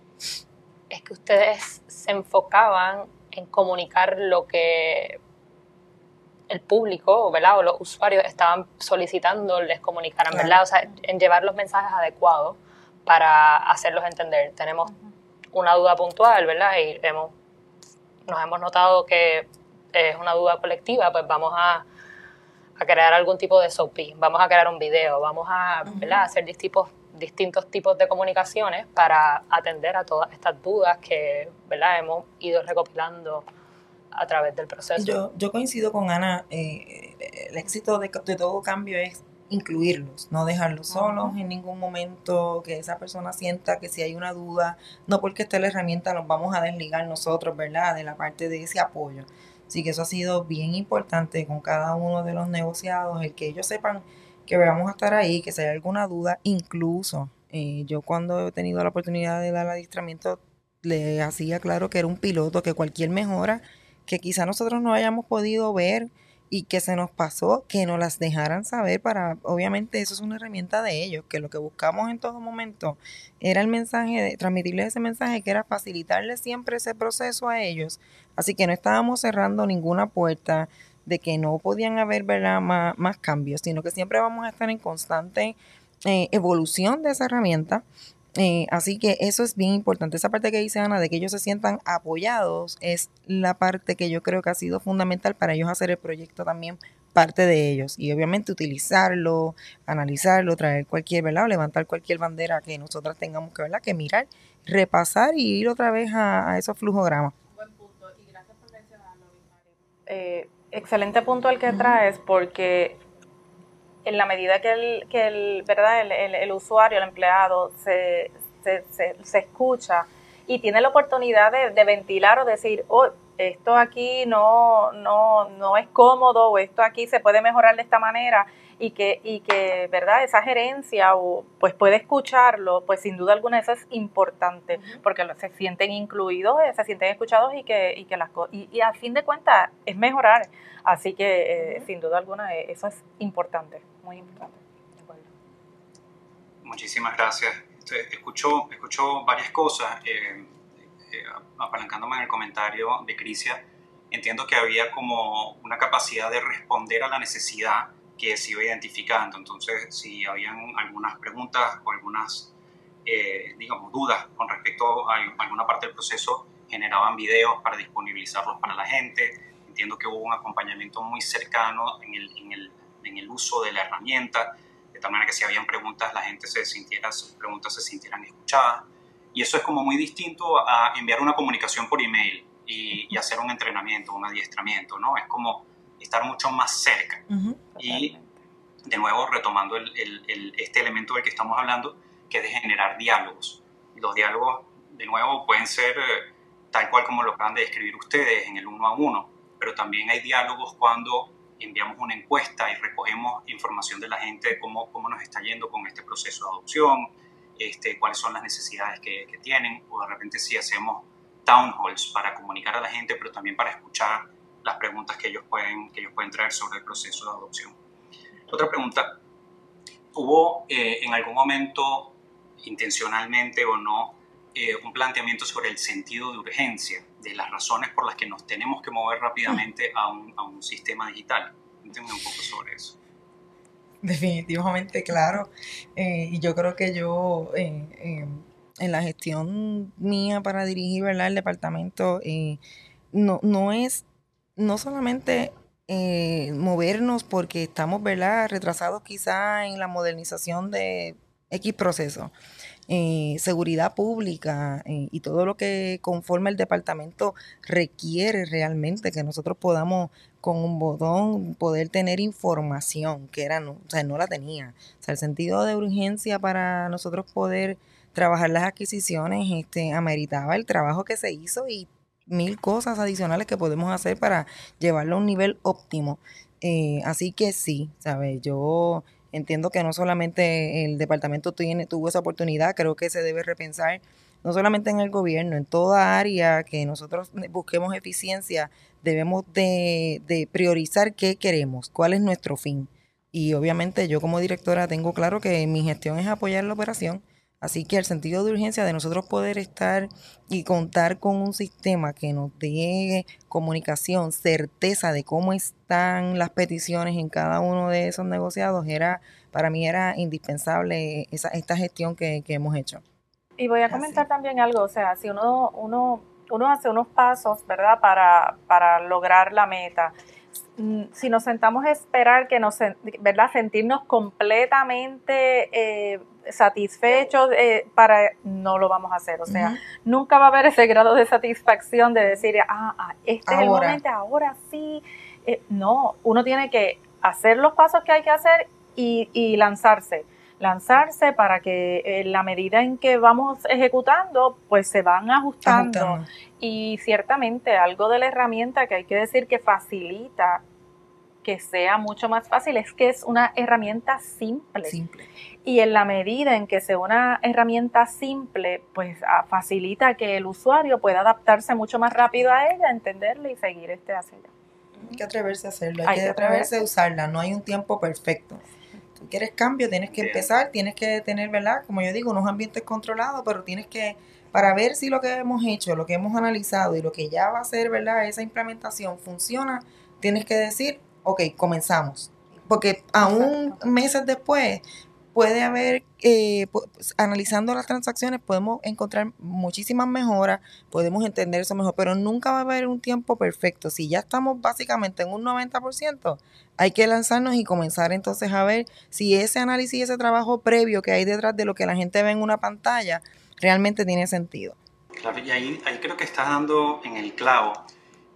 Speaker 3: es que ustedes se enfocaban en comunicar lo que el público, ¿verdad? O los usuarios estaban solicitando les comunicaran, ¿verdad? O sea, en llevar los mensajes adecuados para hacerlos entender. Tenemos una duda puntual, ¿verdad? Y nos hemos notado que es una duda colectiva, pues vamos a crear algún tipo de SOP, vamos a crear un video, vamos a, ¿verdad? Hacer distintos tipos de comunicaciones para atender a todas estas dudas que, ¿verdad? Hemos ido recopilando a través del proceso.
Speaker 4: Yo coincido con Ana, el éxito de todo cambio es incluirlos, no dejarlos solos en ningún momento, que esa persona sienta que si hay una duda, no porque esté la herramienta nos vamos a desligar nosotros, ¿verdad? De la parte de ese apoyo. Así que eso ha sido bien importante con cada uno de los negociados, el que ellos sepan que vamos a estar ahí, que si hay alguna duda, incluso yo cuando he tenido la oportunidad de dar adiestramiento, le hacía claro que era un piloto, que cualquier mejora que quizá nosotros no hayamos podido ver y que se nos pasó, que nos las dejaran saber para, obviamente eso es una herramienta de ellos, que lo que buscamos en todo momento era el mensaje, transmitirles ese mensaje, que era facilitarles siempre ese proceso a ellos, así que no estábamos cerrando ninguna puerta de que no podían haber, ¿verdad?, más cambios, sino que siempre vamos a estar en constante evolución de esa herramienta. Así que eso es bien importante. Esa parte que dice Ana de que ellos se sientan apoyados es la parte que yo creo que ha sido fundamental para ellos hacer el proyecto también parte de ellos. Y obviamente utilizarlo, analizarlo, traer cualquier, ¿verdad? O levantar cualquier bandera que nosotras tengamos que, ¿verdad?, que mirar, repasar y ir otra vez a esos flujogramas.
Speaker 1: Buen punto y gracias por mencionarlo, Big Mari. Excelente punto el que traes, porque en la medida que ¿verdad? El usuario, el empleado se escucha y tiene la oportunidad de ventilar o decir, oh, esto aquí no es cómodo, o esto aquí se puede mejorar de esta manera, y que ¿verdad? Esa gerencia pues puede escucharlo, pues sin duda alguna eso es importante, porque se sienten incluidos, se sienten escuchados y a fin de cuentas es mejorar. Así que sin duda alguna eso es importante, muy importante. De acuerdo.
Speaker 2: Muchísimas gracias. Escucho varias cosas. Apalancándome en el comentario de Crisia, entiendo que había como una capacidad de responder a la necesidad que se iba identificando. Entonces, si habían algunas preguntas o algunas, digamos, dudas con respecto a alguna parte del proceso, generaban videos para disponibilizarlos para la gente. Entiendo que hubo un acompañamiento muy cercano en el uso de la herramienta, de tal manera que si habían preguntas, la gente sus preguntas se sintieran escuchadas. Y eso es como muy distinto a enviar una comunicación por email y hacer un entrenamiento, un adiestramiento, ¿no? Es como estar mucho más cerca. Y de nuevo, retomando este elemento del que estamos hablando, que es de generar diálogos. Y los diálogos, de nuevo, pueden ser tal cual como lo acaban de describir ustedes en el 1 a 1, pero también hay diálogos cuando enviamos una encuesta y recogemos información de la gente de cómo nos está yendo con este proceso de adopción, cuáles son las necesidades que tienen, o de repente si hacemos town halls para comunicar a la gente, pero también para escuchar las preguntas que ellos pueden traer sobre el proceso de adopción. Otra pregunta, ¿hubo en algún momento, intencionalmente o no, un planteamiento sobre el sentido de urgencia, de las razones por las que nos tenemos que mover rápidamente a un sistema digital? Cuéntenme un poco sobre eso.
Speaker 4: Definitivamente, claro. Y yo creo que yo, en la gestión mía para dirigir, ¿verdad?, el departamento, no solamente movernos porque estamos, ¿verdad?, retrasados quizá en la modernización de X proceso. Seguridad pública y todo lo que conforma el departamento requiere realmente que nosotros podamos con un botón poder tener información que no la tenía. O sea, el sentido de urgencia para nosotros poder trabajar las adquisiciones ameritaba el trabajo que se hizo y 1000 cosas adicionales que podemos hacer para llevarlo a un nivel óptimo. Así que sí, ¿sabes? Yo entiendo que no solamente el departamento tuvo esa oportunidad, creo que se debe repensar, no solamente en el gobierno, en toda área que nosotros busquemos eficiencia, debemos de priorizar qué queremos, cuál es nuestro fin. Y obviamente yo como directora tengo claro que mi gestión es apoyar la operación, así que el sentido de urgencia de nosotros poder estar y contar con un sistema que nos dé comunicación, certeza de cómo están las peticiones en cada uno de esos negociados, para mí era indispensable esta gestión que hemos hecho.
Speaker 1: Y voy a comentar también algo, o sea, si uno hace unos pasos, ¿verdad?, para lograr la meta. Si nos sentamos a esperar ¿verdad?, sentirnos completamente satisfechos, no lo vamos a hacer. O sea, nunca va a haber ese grado de satisfacción de decir, este es el momento, ahora sí. No, uno tiene que hacer los pasos que hay que hacer y lanzarse para que en la medida en que vamos ejecutando, pues se van ajustando. Y ciertamente algo de la herramienta que hay que decir que facilita que sea mucho más fácil es que es una herramienta simple. Y en la medida en que sea una herramienta simple, pues facilita que el usuario pueda adaptarse mucho más rápido a ella, entenderla y seguir hacia allá.
Speaker 4: Hay que atreverse a hacerlo, hay que atreverse a usarla, no hay un tiempo perfecto. Tú quieres cambio, tienes que empezar, tienes que tener, ¿verdad?, como yo digo, unos ambientes controlados, pero tienes que, para ver si lo que hemos hecho, lo que hemos analizado y lo que ya va a ser, ¿verdad?, esa implementación funciona, tienes que decir, ok, comenzamos. Porque aún meses después puede haber, analizando las transacciones, podemos encontrar muchísimas mejoras, podemos entender eso mejor, pero nunca va a haber un tiempo perfecto. Si ya estamos básicamente en un 90%, hay que lanzarnos y comenzar entonces a ver si ese análisis y ese trabajo previo que hay detrás de lo que la gente ve en una pantalla realmente tiene sentido.
Speaker 2: Claro, y ahí creo que estás dando en el clavo,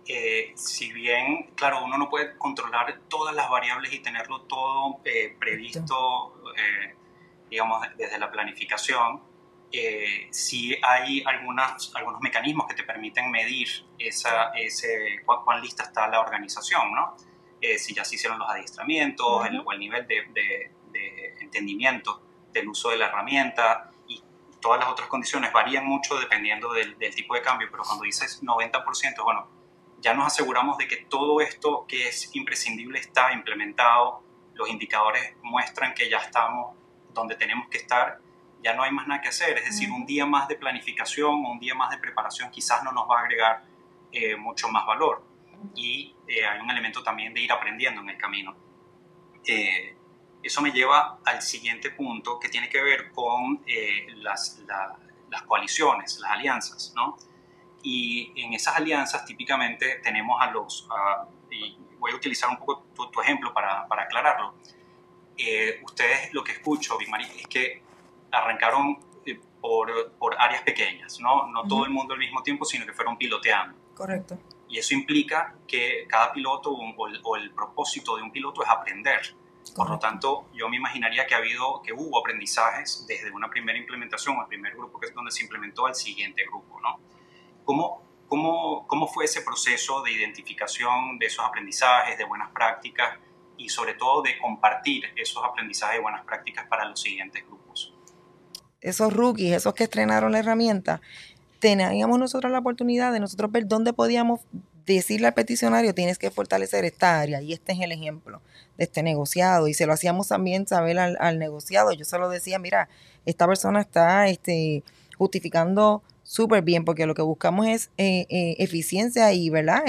Speaker 2: si bien, claro, uno no puede controlar todas las variables y tenerlo todo previsto, digamos, desde la planificación, sí hay algunos mecanismos que te permiten medir cuán lista está la organización, ¿no? Si ya se hicieron los adiestramientos, o el nivel de entendimiento del uso de la herramienta, y todas las otras condiciones varían mucho dependiendo del tipo de cambio, pero cuando dices 90%, bueno, ya nos aseguramos de que todo esto que es imprescindible está implementado, los indicadores muestran que ya estamos donde tenemos que estar, ya no hay más nada que hacer. Es decir, un día más de planificación o un día más de preparación quizás no nos va a agregar mucho más valor. Y hay un elemento también de ir aprendiendo en el camino. Eso me lleva al siguiente punto, que tiene que ver con las coaliciones, las alianzas, ¿no? Y en esas alianzas típicamente tenemos y voy a utilizar un poco tu ejemplo para aclararlo. Ustedes, lo que escucho, Big Mari, es que arrancaron por áreas pequeñas, ¿no? No todo el mundo al mismo tiempo, sino que fueron piloteando.
Speaker 4: Correcto.
Speaker 2: Y eso implica que cada piloto o el propósito de un piloto es aprender. Correcto. Por lo tanto, yo me imaginaría que hubo aprendizajes desde una primera implementación, el primer grupo que es donde se implementó, al siguiente grupo, ¿no? ¿Cómo fue ese proceso de identificación de esos aprendizajes, de buenas prácticas, y sobre todo de compartir esos aprendizajes de buenas prácticas para los siguientes grupos?
Speaker 4: Esos rookies, esos que estrenaron la herramienta, teníamos nosotros la oportunidad de nosotros ver dónde podíamos decirle al peticionario: tienes que fortalecer esta área, y este es el ejemplo de este negociado, y se lo hacíamos también saber al negociado. Yo se lo decía: mira, esta persona está justificando súper bien, porque lo que buscamos es eficiencia y, ¿verdad?,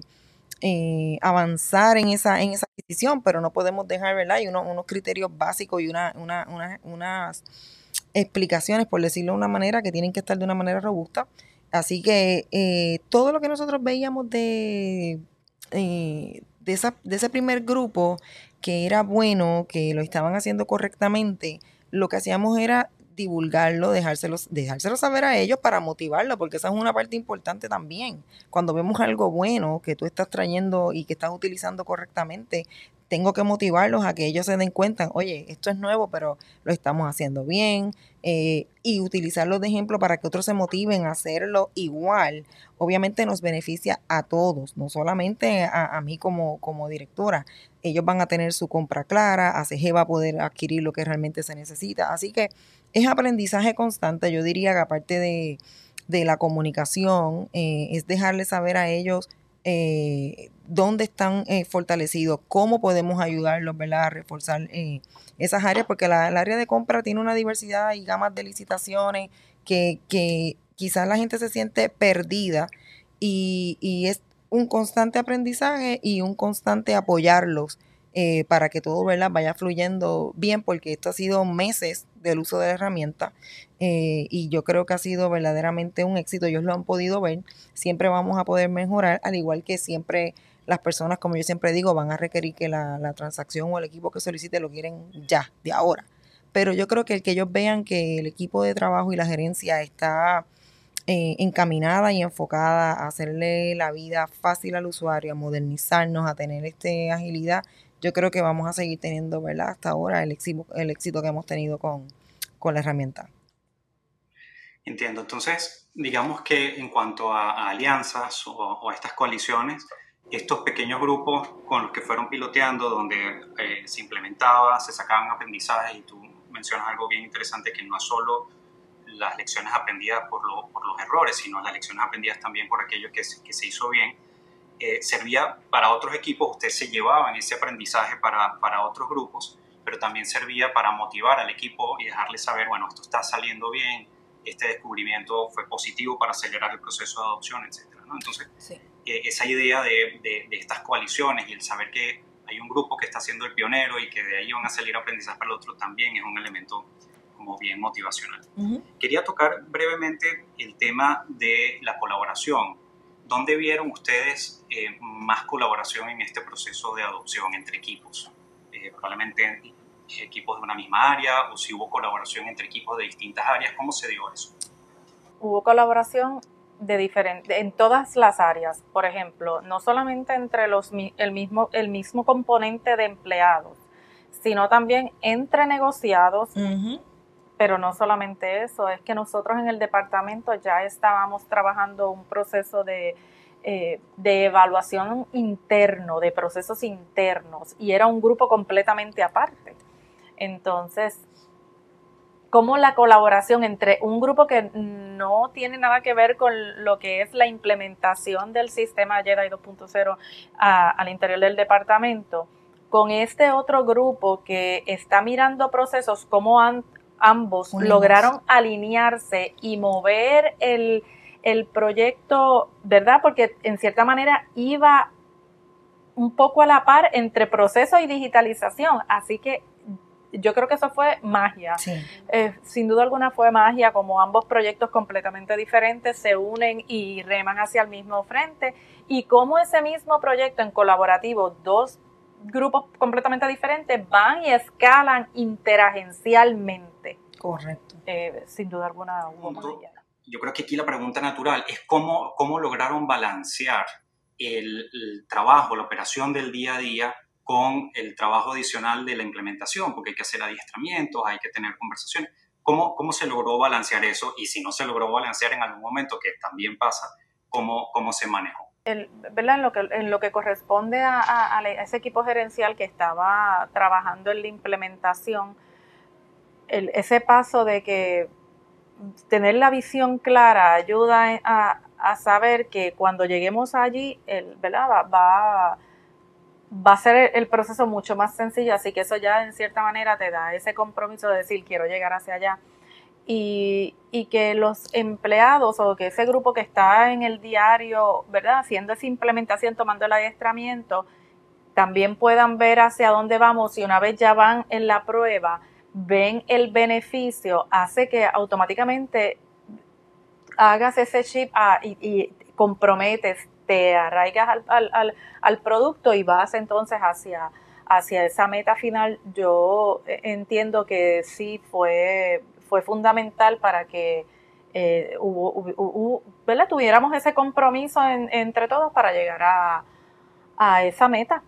Speaker 4: avanzar en esa decisión, pero no podemos dejar, ¿verdad?, y unos criterios básicos y unas explicaciones, por decirlo de una manera, que tienen que estar de una manera robusta. Así que todo lo que nosotros veíamos de ese primer grupo, que era bueno, que lo estaban haciendo correctamente, lo que hacíamos era divulgarlo, dejárselo saber a ellos para motivarlo, porque esa es una parte importante también. Cuando vemos algo bueno que tú estás trayendo y que estás utilizando correctamente, tengo que motivarlos a que ellos se den cuenta: oye, esto es nuevo, pero lo estamos haciendo bien, y utilizarlos de ejemplo para que otros se motiven a hacerlo igual. Obviamente nos beneficia a todos, no solamente a mí como directora. Ellos van a tener su compra clara, ACG va a poder adquirir lo que realmente se necesita. Así que es aprendizaje constante. Yo diría que aparte de la comunicación, es dejarles saber a ellos dónde están fortalecidos, cómo podemos ayudarlos, ¿verdad?, a reforzar esas áreas, porque el área de compra tiene una diversidad y gamas de licitaciones que quizás la gente se siente perdida, y es un constante aprendizaje y un constante apoyarlos para que todo, ¿verdad?, vaya fluyendo bien, porque esto ha sido meses del uso de la herramienta, y yo creo que ha sido verdaderamente un éxito. Ellos lo han podido ver. Siempre vamos a poder mejorar, al igual que siempre las personas, como yo siempre digo, van a requerir que la transacción o el equipo que solicite lo quieren ya, de ahora. Pero yo creo que el que ellos vean que el equipo de trabajo y la gerencia está encaminada y enfocada a hacerle la vida fácil al usuario, a modernizarnos, a tener agilidad, yo creo que vamos a seguir teniendo, ¿verdad?, hasta ahora el éxito que hemos tenido con la herramienta.
Speaker 2: Entiendo. Entonces, digamos que en cuanto a alianzas o a estas coaliciones, estos pequeños grupos con los que fueron piloteando, donde se implementaba, se sacaban aprendizajes, y tú mencionas algo bien interesante, que no es solo las lecciones aprendidas por los errores, sino las lecciones aprendidas también por aquello que se hizo bien, servía para otros equipos. Ustedes se llevaban ese aprendizaje para otros grupos, pero también servía para motivar al equipo y dejarles saber: bueno, esto está saliendo bien, este descubrimiento fue positivo para acelerar el proceso de adopción, etcétera, ¿no? Entonces, sí, esa idea de estas coaliciones y el saber que hay un grupo que está siendo el pionero y que de ahí van a salir aprendizajes para el otro, también es un elemento como bien motivacional. Quería tocar brevemente el tema de la colaboración. ¿Dónde vieron ustedes más colaboración en este proceso de adopción entre equipos? Probablemente equipos de una misma área, o si hubo colaboración entre equipos de distintas áreas. ¿Cómo se dio eso?
Speaker 1: Hubo colaboración en todas las áreas. Por ejemplo, no solamente entre el mismo componente de empleados, sino también entre negociados.
Speaker 4: Ujú.
Speaker 1: Pero no solamente eso, es que nosotros en el departamento ya estábamos trabajando un proceso de evaluación interno, de procesos internos, y era un grupo completamente aparte. Entonces, como la colaboración entre un grupo que no tiene nada que ver con lo que es la implementación del sistema Jedi 2.0 al interior del departamento, con este otro grupo que está mirando procesos, como ambos lograron alinearse y mover el proyecto, ¿verdad? Porque en cierta manera iba un poco a la par entre proceso y digitalización, así que yo creo que eso fue magia.
Speaker 4: Sí.
Speaker 1: Sin duda alguna fue magia, como ambos proyectos completamente diferentes se unen y reman hacia el mismo frente, y como ese mismo proyecto en colaborativo, dos grupos completamente diferentes van y escalan interagencialmente.
Speaker 4: Correcto.
Speaker 1: Sin duda alguna hubo magia.
Speaker 2: Yo creo que aquí la pregunta natural es cómo lograron balancear el trabajo, la operación del día a día con el trabajo adicional de la implementación, porque hay que hacer adiestramientos, hay que tener conversaciones. ¿Cómo se logró balancear eso? Y si no se logró balancear en algún momento, que también pasa, ¿cómo se manejó?
Speaker 1: ¿Verdad? En lo que corresponde a ese equipo gerencial que estaba trabajando en la implementación, ese paso de que tener la visión clara ayuda a saber que cuando lleguemos allí, ¿verdad? Va a ser el proceso mucho más sencillo, así que eso ya en cierta manera te da ese compromiso de decir quiero llegar hacia allá, y que los empleados o que ese grupo que está en el diario, ¿verdad?, haciendo esa implementación, tomando el adiestramiento, también puedan ver hacia dónde vamos, y una vez ya van en la prueba, ven el beneficio, hace que automáticamente hagas ese chip y comprometes, te arraigas al producto y vas entonces hacia esa meta final. Yo entiendo que sí fue fundamental para que ¿verdad?, tuviéramos ese compromiso entre todos para llegar a esa meta.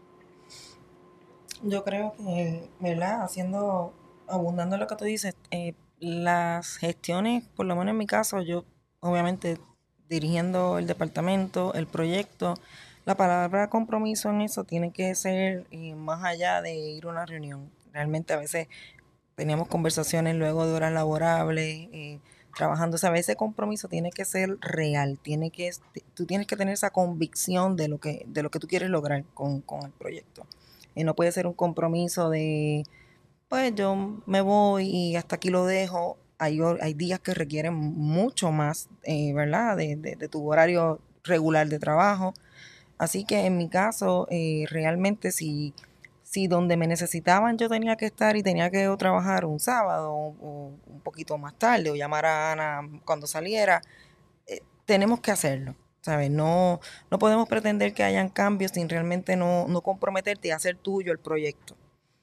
Speaker 4: Yo creo que, ¿verdad? Abundando lo que tú dices, las gestiones, por lo menos en mi caso, yo obviamente dirigiendo el departamento, el proyecto, la palabra compromiso en eso tiene que ser más allá de ir a una reunión. Realmente a veces teníamos conversaciones luego de horas laborables, trabajando. O sea, ese compromiso tiene que ser real, tú tienes que tener esa convicción de lo que tú quieres lograr con el proyecto. No puede ser un compromiso de, pues yo me voy y hasta aquí lo dejo. Hay días que requieren mucho más, ¿verdad? De tu horario regular de trabajo. Así que en mi caso, realmente si donde me necesitaban yo tenía que estar y tenía que trabajar un sábado o un poquito más tarde o llamar a Ana cuando saliera, tenemos que hacerlo. ¿Sabes? No podemos pretender que hayan cambios sin realmente no comprometerte a hacer tuyo el proyecto.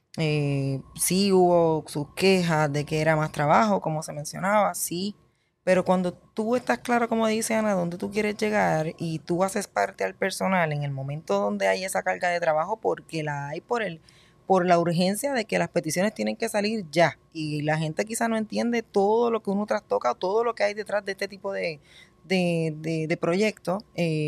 Speaker 4: Sí hubo sus quejas de que era más trabajo, como se mencionaba, sí, pero cuando tú estás claro, como dice Ana, dónde tú quieres llegar y tú haces parte al personal en el momento donde hay esa carga de trabajo, porque la hay por la urgencia de que las peticiones tienen que salir ya, y la gente quizá no entiende todo lo que uno trastoca o todo lo que hay detrás de este tipo de proyectos.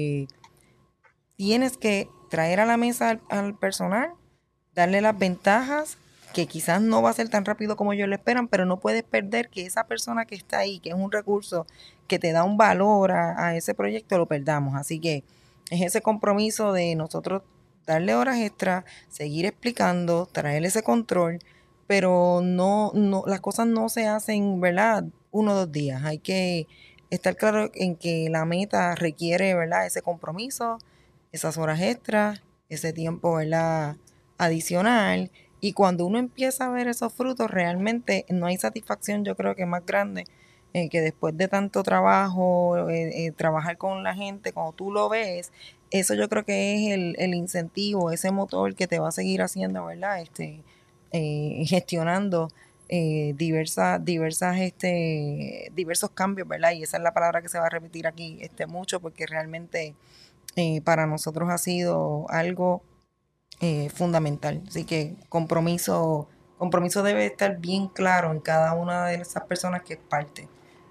Speaker 4: Tienes que traer a la mesa al personal, darle las ventajas, que quizás no va a ser tan rápido como ellos lo esperan, pero no puedes perder que esa persona que está ahí, que es un recurso que te da un valor a ese proyecto, lo perdamos. Así que es ese compromiso de nosotros darle horas extras, seguir explicando, traer ese control, pero no, las cosas no se hacen, ¿verdad?, 1 o 2 días. Hay que estar claro en que la meta requiere, ¿verdad?, ese compromiso, esas horas extras, ese tiempo, ¿verdad?, adicional. Y cuando uno empieza a ver esos frutos, realmente no hay satisfacción, yo creo que más grande, que después de tanto trabajo, trabajar con la gente, cuando tú lo ves, eso yo creo que es el incentivo, ese motor que te va a seguir haciendo, ¿verdad?, gestionando diversos cambios, ¿verdad? Y esa es la palabra que se va a repetir aquí mucho, porque realmente para nosotros ha sido algo fundamental. Así que compromiso debe estar bien claro en cada una de esas personas que es parte,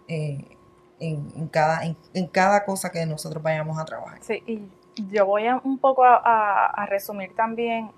Speaker 4: en cada cosa que nosotros vayamos a trabajar.
Speaker 1: Sí, y yo voy un poco a resumir también,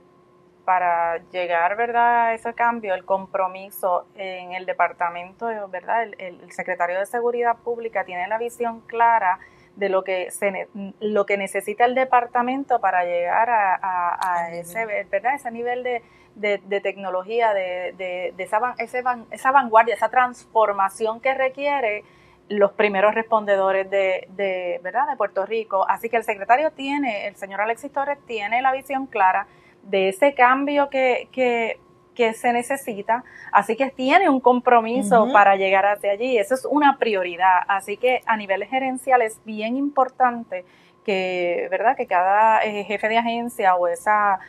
Speaker 1: para llegar, ¿verdad?, a ese cambio, el compromiso en el departamento, ¿verdad? El secretario de Seguridad Pública tiene la visión clara de lo que necesita el departamento para llegar a ese, ¿verdad?, ese nivel de tecnología, de esa vanguardia, esa transformación que requiere los primeros respondedores ¿verdad?, de Puerto Rico. Así que el señor Alexis Torres tiene la visión clara de ese cambio que se necesita, así que tiene un compromiso para llegar hacia allí. Eso es una prioridad, así que a nivel gerencial es bien importante que, ¿verdad?, que cada jefe de agencia o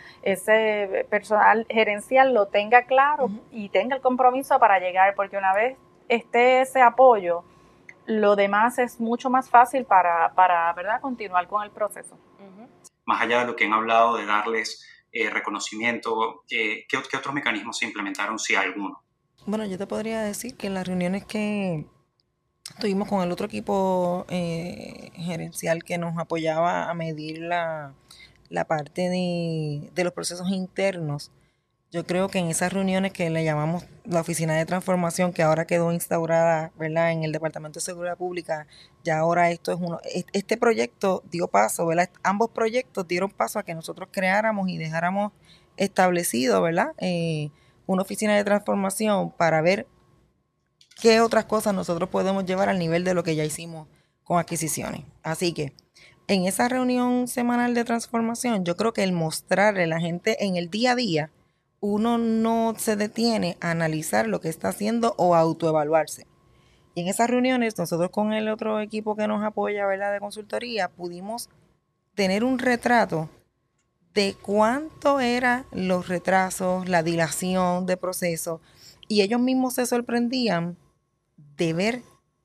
Speaker 1: ese personal gerencial lo tenga claro y tenga el compromiso para llegar, porque una vez esté ese apoyo, lo demás es mucho más fácil para ¿verdad?, continuar con el proceso.
Speaker 2: Más allá de lo que han hablado de darles reconocimiento, ¿qué otros mecanismos se implementaron, si alguno?
Speaker 4: Bueno, yo te podría decir que en las reuniones que tuvimos con el otro equipo gerencial que nos apoyaba a medir la parte de los procesos internos, yo creo que en esas reuniones que le llamamos la oficina de transformación, que ahora quedó instaurada, ¿verdad?, en el Departamento de Seguridad Pública, ya ahora este proyecto dio paso, ¿verdad? Ambos proyectos dieron paso a que nosotros creáramos y dejáramos establecido, ¿verdad?, una oficina de transformación para ver qué otras cosas nosotros podemos llevar al nivel de lo que ya hicimos con adquisiciones. Así que en esa reunión semanal de transformación, yo creo que el mostrarle a la gente en el día a día, uno no se detiene a analizar lo que está haciendo o a autoevaluarse. Y en esas reuniones, nosotros con el otro equipo que nos apoya, ¿verdad?, de consultoría, pudimos tener un retrato de cuánto eran los retrasos, la dilación de procesos, y ellos mismos se sorprendían de ver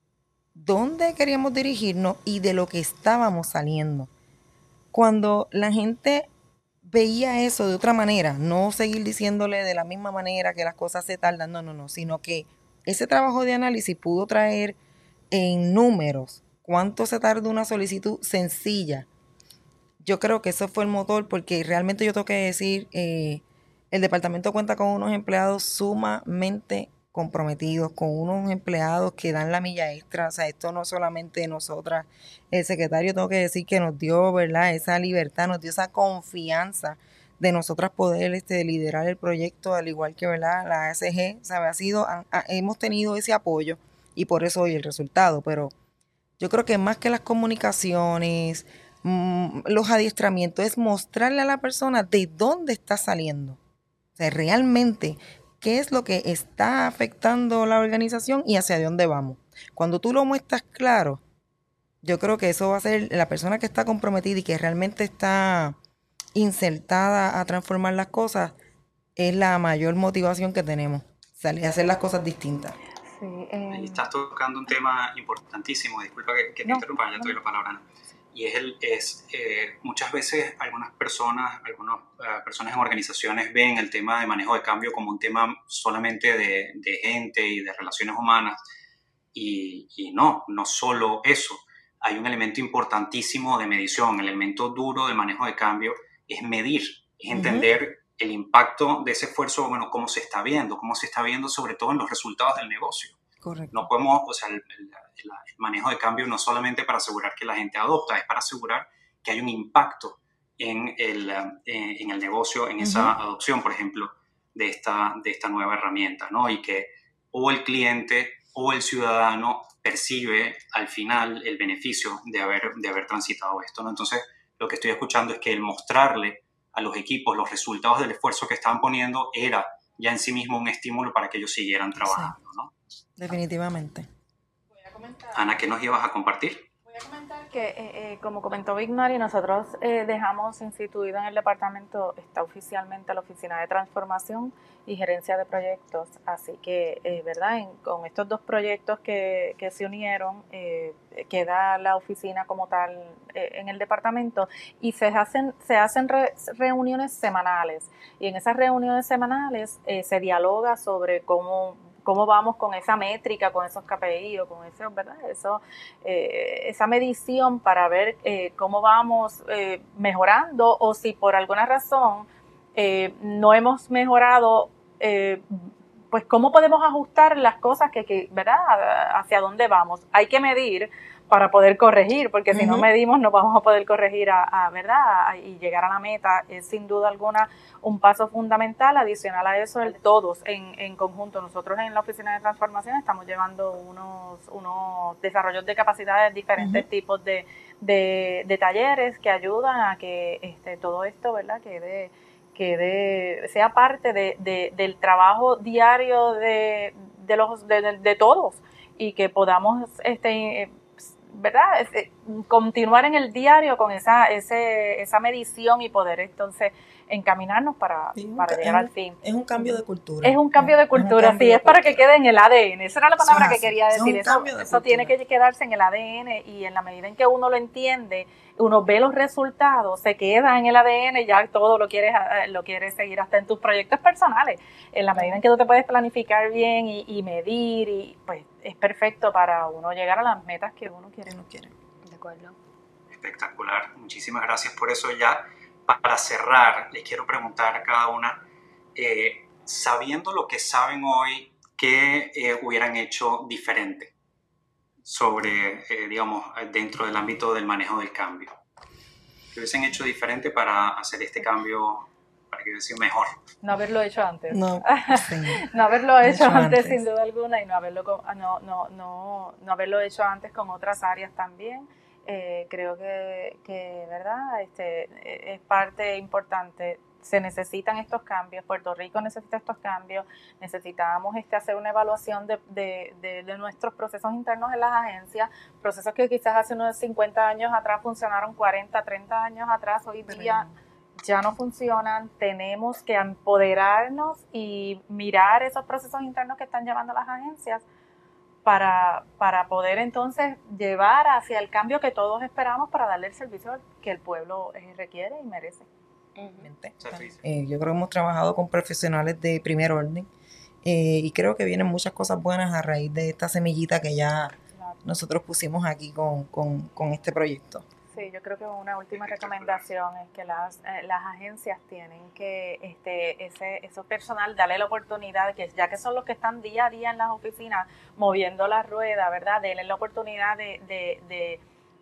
Speaker 4: dónde queríamos dirigirnos y de lo que estábamos saliendo. Cuando la gente veía eso de otra manera, no seguir diciéndole de la misma manera que las cosas se tardan, no, sino que ese trabajo de análisis pudo traer en números cuánto se tarda una solicitud sencilla. Yo creo que eso fue el motor, porque realmente yo tengo que decir, el departamento cuenta con unos empleados sumamente comprometidos, con unos empleados que dan la milla extra. O sea, esto no solamente nosotras, el secretario, tengo que decir que nos dio, ¿verdad?, esa libertad, nos dio esa confianza de nosotras poder liderar el proyecto, al igual que, ¿verdad?, la ASG, ¿sabe? Hemos tenido ese apoyo y por eso hoy el resultado. Pero yo creo que más que las comunicaciones, los adiestramientos, es mostrarle a la persona de dónde está saliendo. O sea, realmente, qué es lo que está afectando la organización y hacia dónde vamos. Cuando tú lo muestras claro, yo creo que eso va a ser la persona que está comprometida y que realmente está insertada a transformar las cosas, es la mayor motivación que tenemos, hacer las cosas distintas.
Speaker 1: Sí,
Speaker 2: Estás tocando un tema importantísimo, disculpa que te interrumpa, ya te doy la palabra, Ana. Y muchas veces algunas personas en organizaciones ven el tema de manejo de cambio como un tema solamente de gente y de relaciones humanas, y no solo eso. Hay un elemento importantísimo de medición. El elemento duro del manejo de cambio es medir, es entender el impacto de ese esfuerzo, bueno, cómo se está viendo sobre todo en los resultados del negocio.
Speaker 4: Correcto.
Speaker 2: No podemos, o sea, el manejo de cambio no es solamente para asegurar que la gente adopta, es para asegurar que hay un impacto en el negocio, en esa adopción, por ejemplo, de esta nueva herramienta, ¿no? Y que o el cliente o el ciudadano percibe al final el beneficio de haber transitado esto, ¿no? Entonces, lo que estoy escuchando es que el mostrarle a los equipos los resultados del esfuerzo que estaban poniendo era ya en sí mismo un estímulo para que ellos siguieran trabajando, ¿no?
Speaker 4: Definitivamente.
Speaker 2: Ana, ¿qué nos ibas a compartir?
Speaker 1: Voy a comentar que, como comentó Big Mari, nosotros dejamos instituido en el departamento, está oficialmente la Oficina de Transformación y Gerencia de Proyectos, así que, ¿verdad? Con estos dos proyectos que se unieron, queda la oficina como tal en el departamento y se hacen reuniones semanales, y en esas reuniones semanales se dialoga sobre cómo vamos con esa métrica, con esos KPI o con eso, ¿verdad? Esa medición para ver cómo vamos mejorando, o si por alguna razón no hemos mejorado, pues cómo podemos ajustar las cosas ¿verdad? Hacia dónde vamos. Hay que medir para poder corregir, porque si no medimos no vamos a poder corregir ¿verdad? Y llegar a la meta. Es sin duda alguna un paso fundamental. Adicional a eso, todos en conjunto, nosotros en la Oficina de Transformación estamos llevando unos desarrollos de capacidades, diferentes tipos de talleres que ayudan a que todo esto, ¿verdad? sea parte del trabajo diario de todos, y que podamos ¿verdad? Continuar en el diario con esa medición y poder entonces encaminarnos para llegar al fin.
Speaker 4: Es un cambio de cultura.
Speaker 1: Es un cambio de cultura, sí, es para que quede en el ADN. Esa era la palabra que quería decir. Eso tiene que quedarse en el ADN, y en la medida en que uno lo entiende, uno ve los resultados, se queda en el ADN, ya todo lo quieres seguir hasta en tus proyectos personales. En la medida en que tú te puedes planificar bien y medir, y pues es perfecto para uno llegar a las metas que uno quiere.
Speaker 3: De acuerdo.
Speaker 2: Espectacular. Muchísimas gracias por eso. Ya para cerrar, les quiero preguntar a cada una, sabiendo lo que saben hoy, ¿qué hubieran hecho diferente sobre, digamos, dentro del ámbito del manejo del cambio? ¿Qué hubiesen hecho diferente para hacer este cambio, para que hubiese sido mejor?
Speaker 1: No haberlo hecho antes.
Speaker 4: No, sí.
Speaker 1: No haberlo hecho antes, sin duda alguna, y no haberlo hecho antes con otras áreas también. Creo que ¿verdad? Es parte importante. Se necesitan estos cambios. Puerto Rico necesita estos cambios. Necesitamos hacer una evaluación de nuestros procesos internos en las agencias, procesos que quizás hace unos 50 años atrás funcionaron, 40, 30 años atrás, hoy día ya no funcionan. Tenemos que empoderarnos y mirar esos procesos internos que están llevando las agencias para poder entonces llevar hacia el cambio que todos esperamos, para darle el servicio que el pueblo requiere y merece.
Speaker 4: Yo creo que hemos trabajado con profesionales de primer orden, y creo que vienen muchas cosas buenas a raíz de esta semillita que ya nosotros pusimos aquí con este proyecto.
Speaker 1: Sí, yo creo que una última recomendación es que las agencias tienen que ese personal, darle la oportunidad, que ya que son los que están día a día en las oficinas moviendo la rueda, ¿verdad? Denle la oportunidad de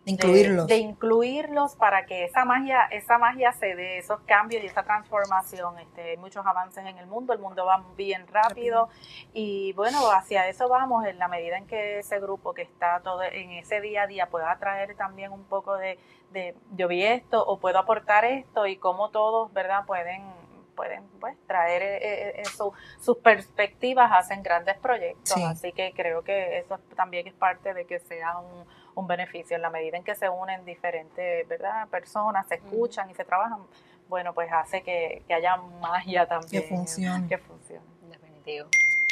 Speaker 1: incluirlos para que esa magia se dé, esos cambios y esa transformación. Hay muchos avances en el mundo va bien rápido, y bueno, hacia eso vamos, en la medida en que ese grupo que está todo en ese día a día pueda traer también un poco de yo vi esto, o puedo aportar esto, y cómo todos, ¿verdad? pueden pues traer sus perspectivas, hacen grandes proyectos. Sí. Así que creo que eso también es parte de que sea un beneficio, en la medida en que se unen diferentes, ¿verdad? Personas, se escuchan y se trabajan. Bueno, pues hace que haya magia también.
Speaker 4: Que funcione.
Speaker 3: Definitivo.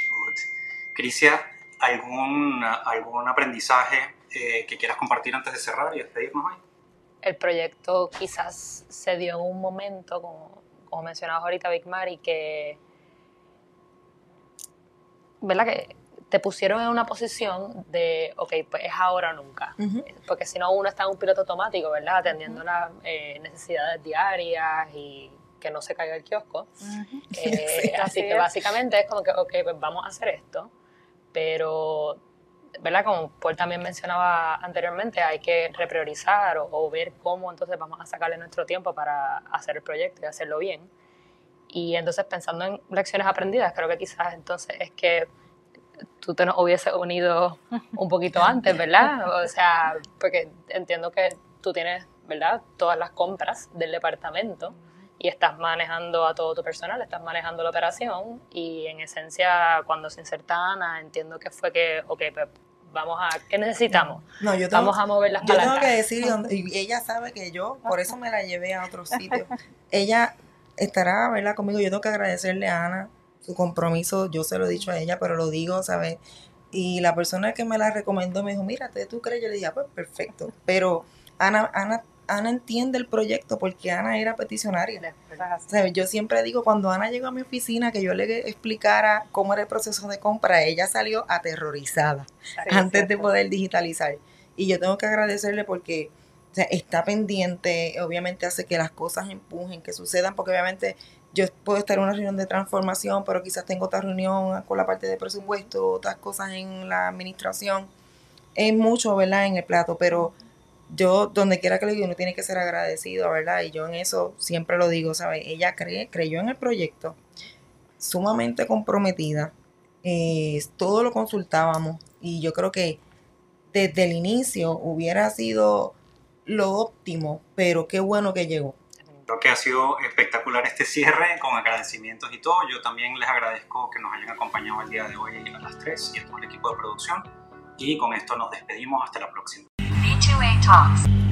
Speaker 2: Crisia, ¿algún aprendizaje que quieras compartir antes de cerrar y despedirnos hoy?
Speaker 3: El proyecto quizás se dio en un momento, como mencionabas ahorita, Big Mari, que, ¿verdad? Que te pusieron en una posición de, ok, pues es ahora o nunca. Porque si no, uno está en un piloto automático, ¿verdad? Atendiendo las necesidades diarias y que no se caiga el kiosco. Sí, así que básicamente es como que, ok, pues vamos a hacer esto, pero, ¿verdad? Como Paul también mencionaba anteriormente, hay que repriorizar o ver cómo entonces vamos a sacarle nuestro tiempo para hacer el proyecto y hacerlo bien. Y entonces, pensando en lecciones aprendidas, creo que quizás entonces es que tú te nos hubieses unido un poquito antes, ¿verdad? O sea, porque entiendo que tú tienes, ¿verdad?, todas las compras del departamento y estás manejando a todo tu personal, estás manejando la operación, y en esencia, cuando se inserta Ana, entiendo que fue que, ok, pues ¿qué necesitamos?
Speaker 4: No,
Speaker 3: Vamos a mover las palancas.
Speaker 4: Yo tengo que decir, y ella sabe que yo, por eso me la llevé a otro sitio. Ella estará, ¿verdad?, conmigo. Yo tengo que agradecerle a Ana su compromiso. Yo se lo he dicho a ella, pero lo digo, ¿sabes? Y la persona que me la recomendó me dijo, mírate, ¿tú crees? Yo le dije, pues perfecto. Pero Ana entiende el proyecto porque Ana era peticionaria. ¿Sabes? Yo siempre digo, cuando Ana llegó a mi oficina, que yo le explicara cómo era el proceso de compra, ella salió aterrorizada antes de poder digitalizar. Y yo tengo que agradecerle porque, o sea, está pendiente, obviamente hace que las cosas empujen, que sucedan, porque obviamente yo puedo estar en una reunión de transformación, pero quizás tengo otra reunión con la parte de presupuesto, otras cosas en la administración. Es mucho, ¿verdad?, en el plato, pero yo, donde quiera que lo diga, uno tiene que ser agradecido, ¿verdad? Y yo en eso siempre lo digo, ¿sabes? Ella creyó en el proyecto, sumamente comprometida, todo lo consultábamos y yo creo que desde el inicio hubiera sido lo óptimo, pero qué bueno que llegó.
Speaker 2: Creo que ha sido espectacular este cierre con agradecimientos y todo. Yo también les agradezco que nos hayan acompañado el día de hoy a las 3 y a todo el equipo de producción. Y con esto nos despedimos. Hasta la próxima.
Speaker 5: B2A Talks.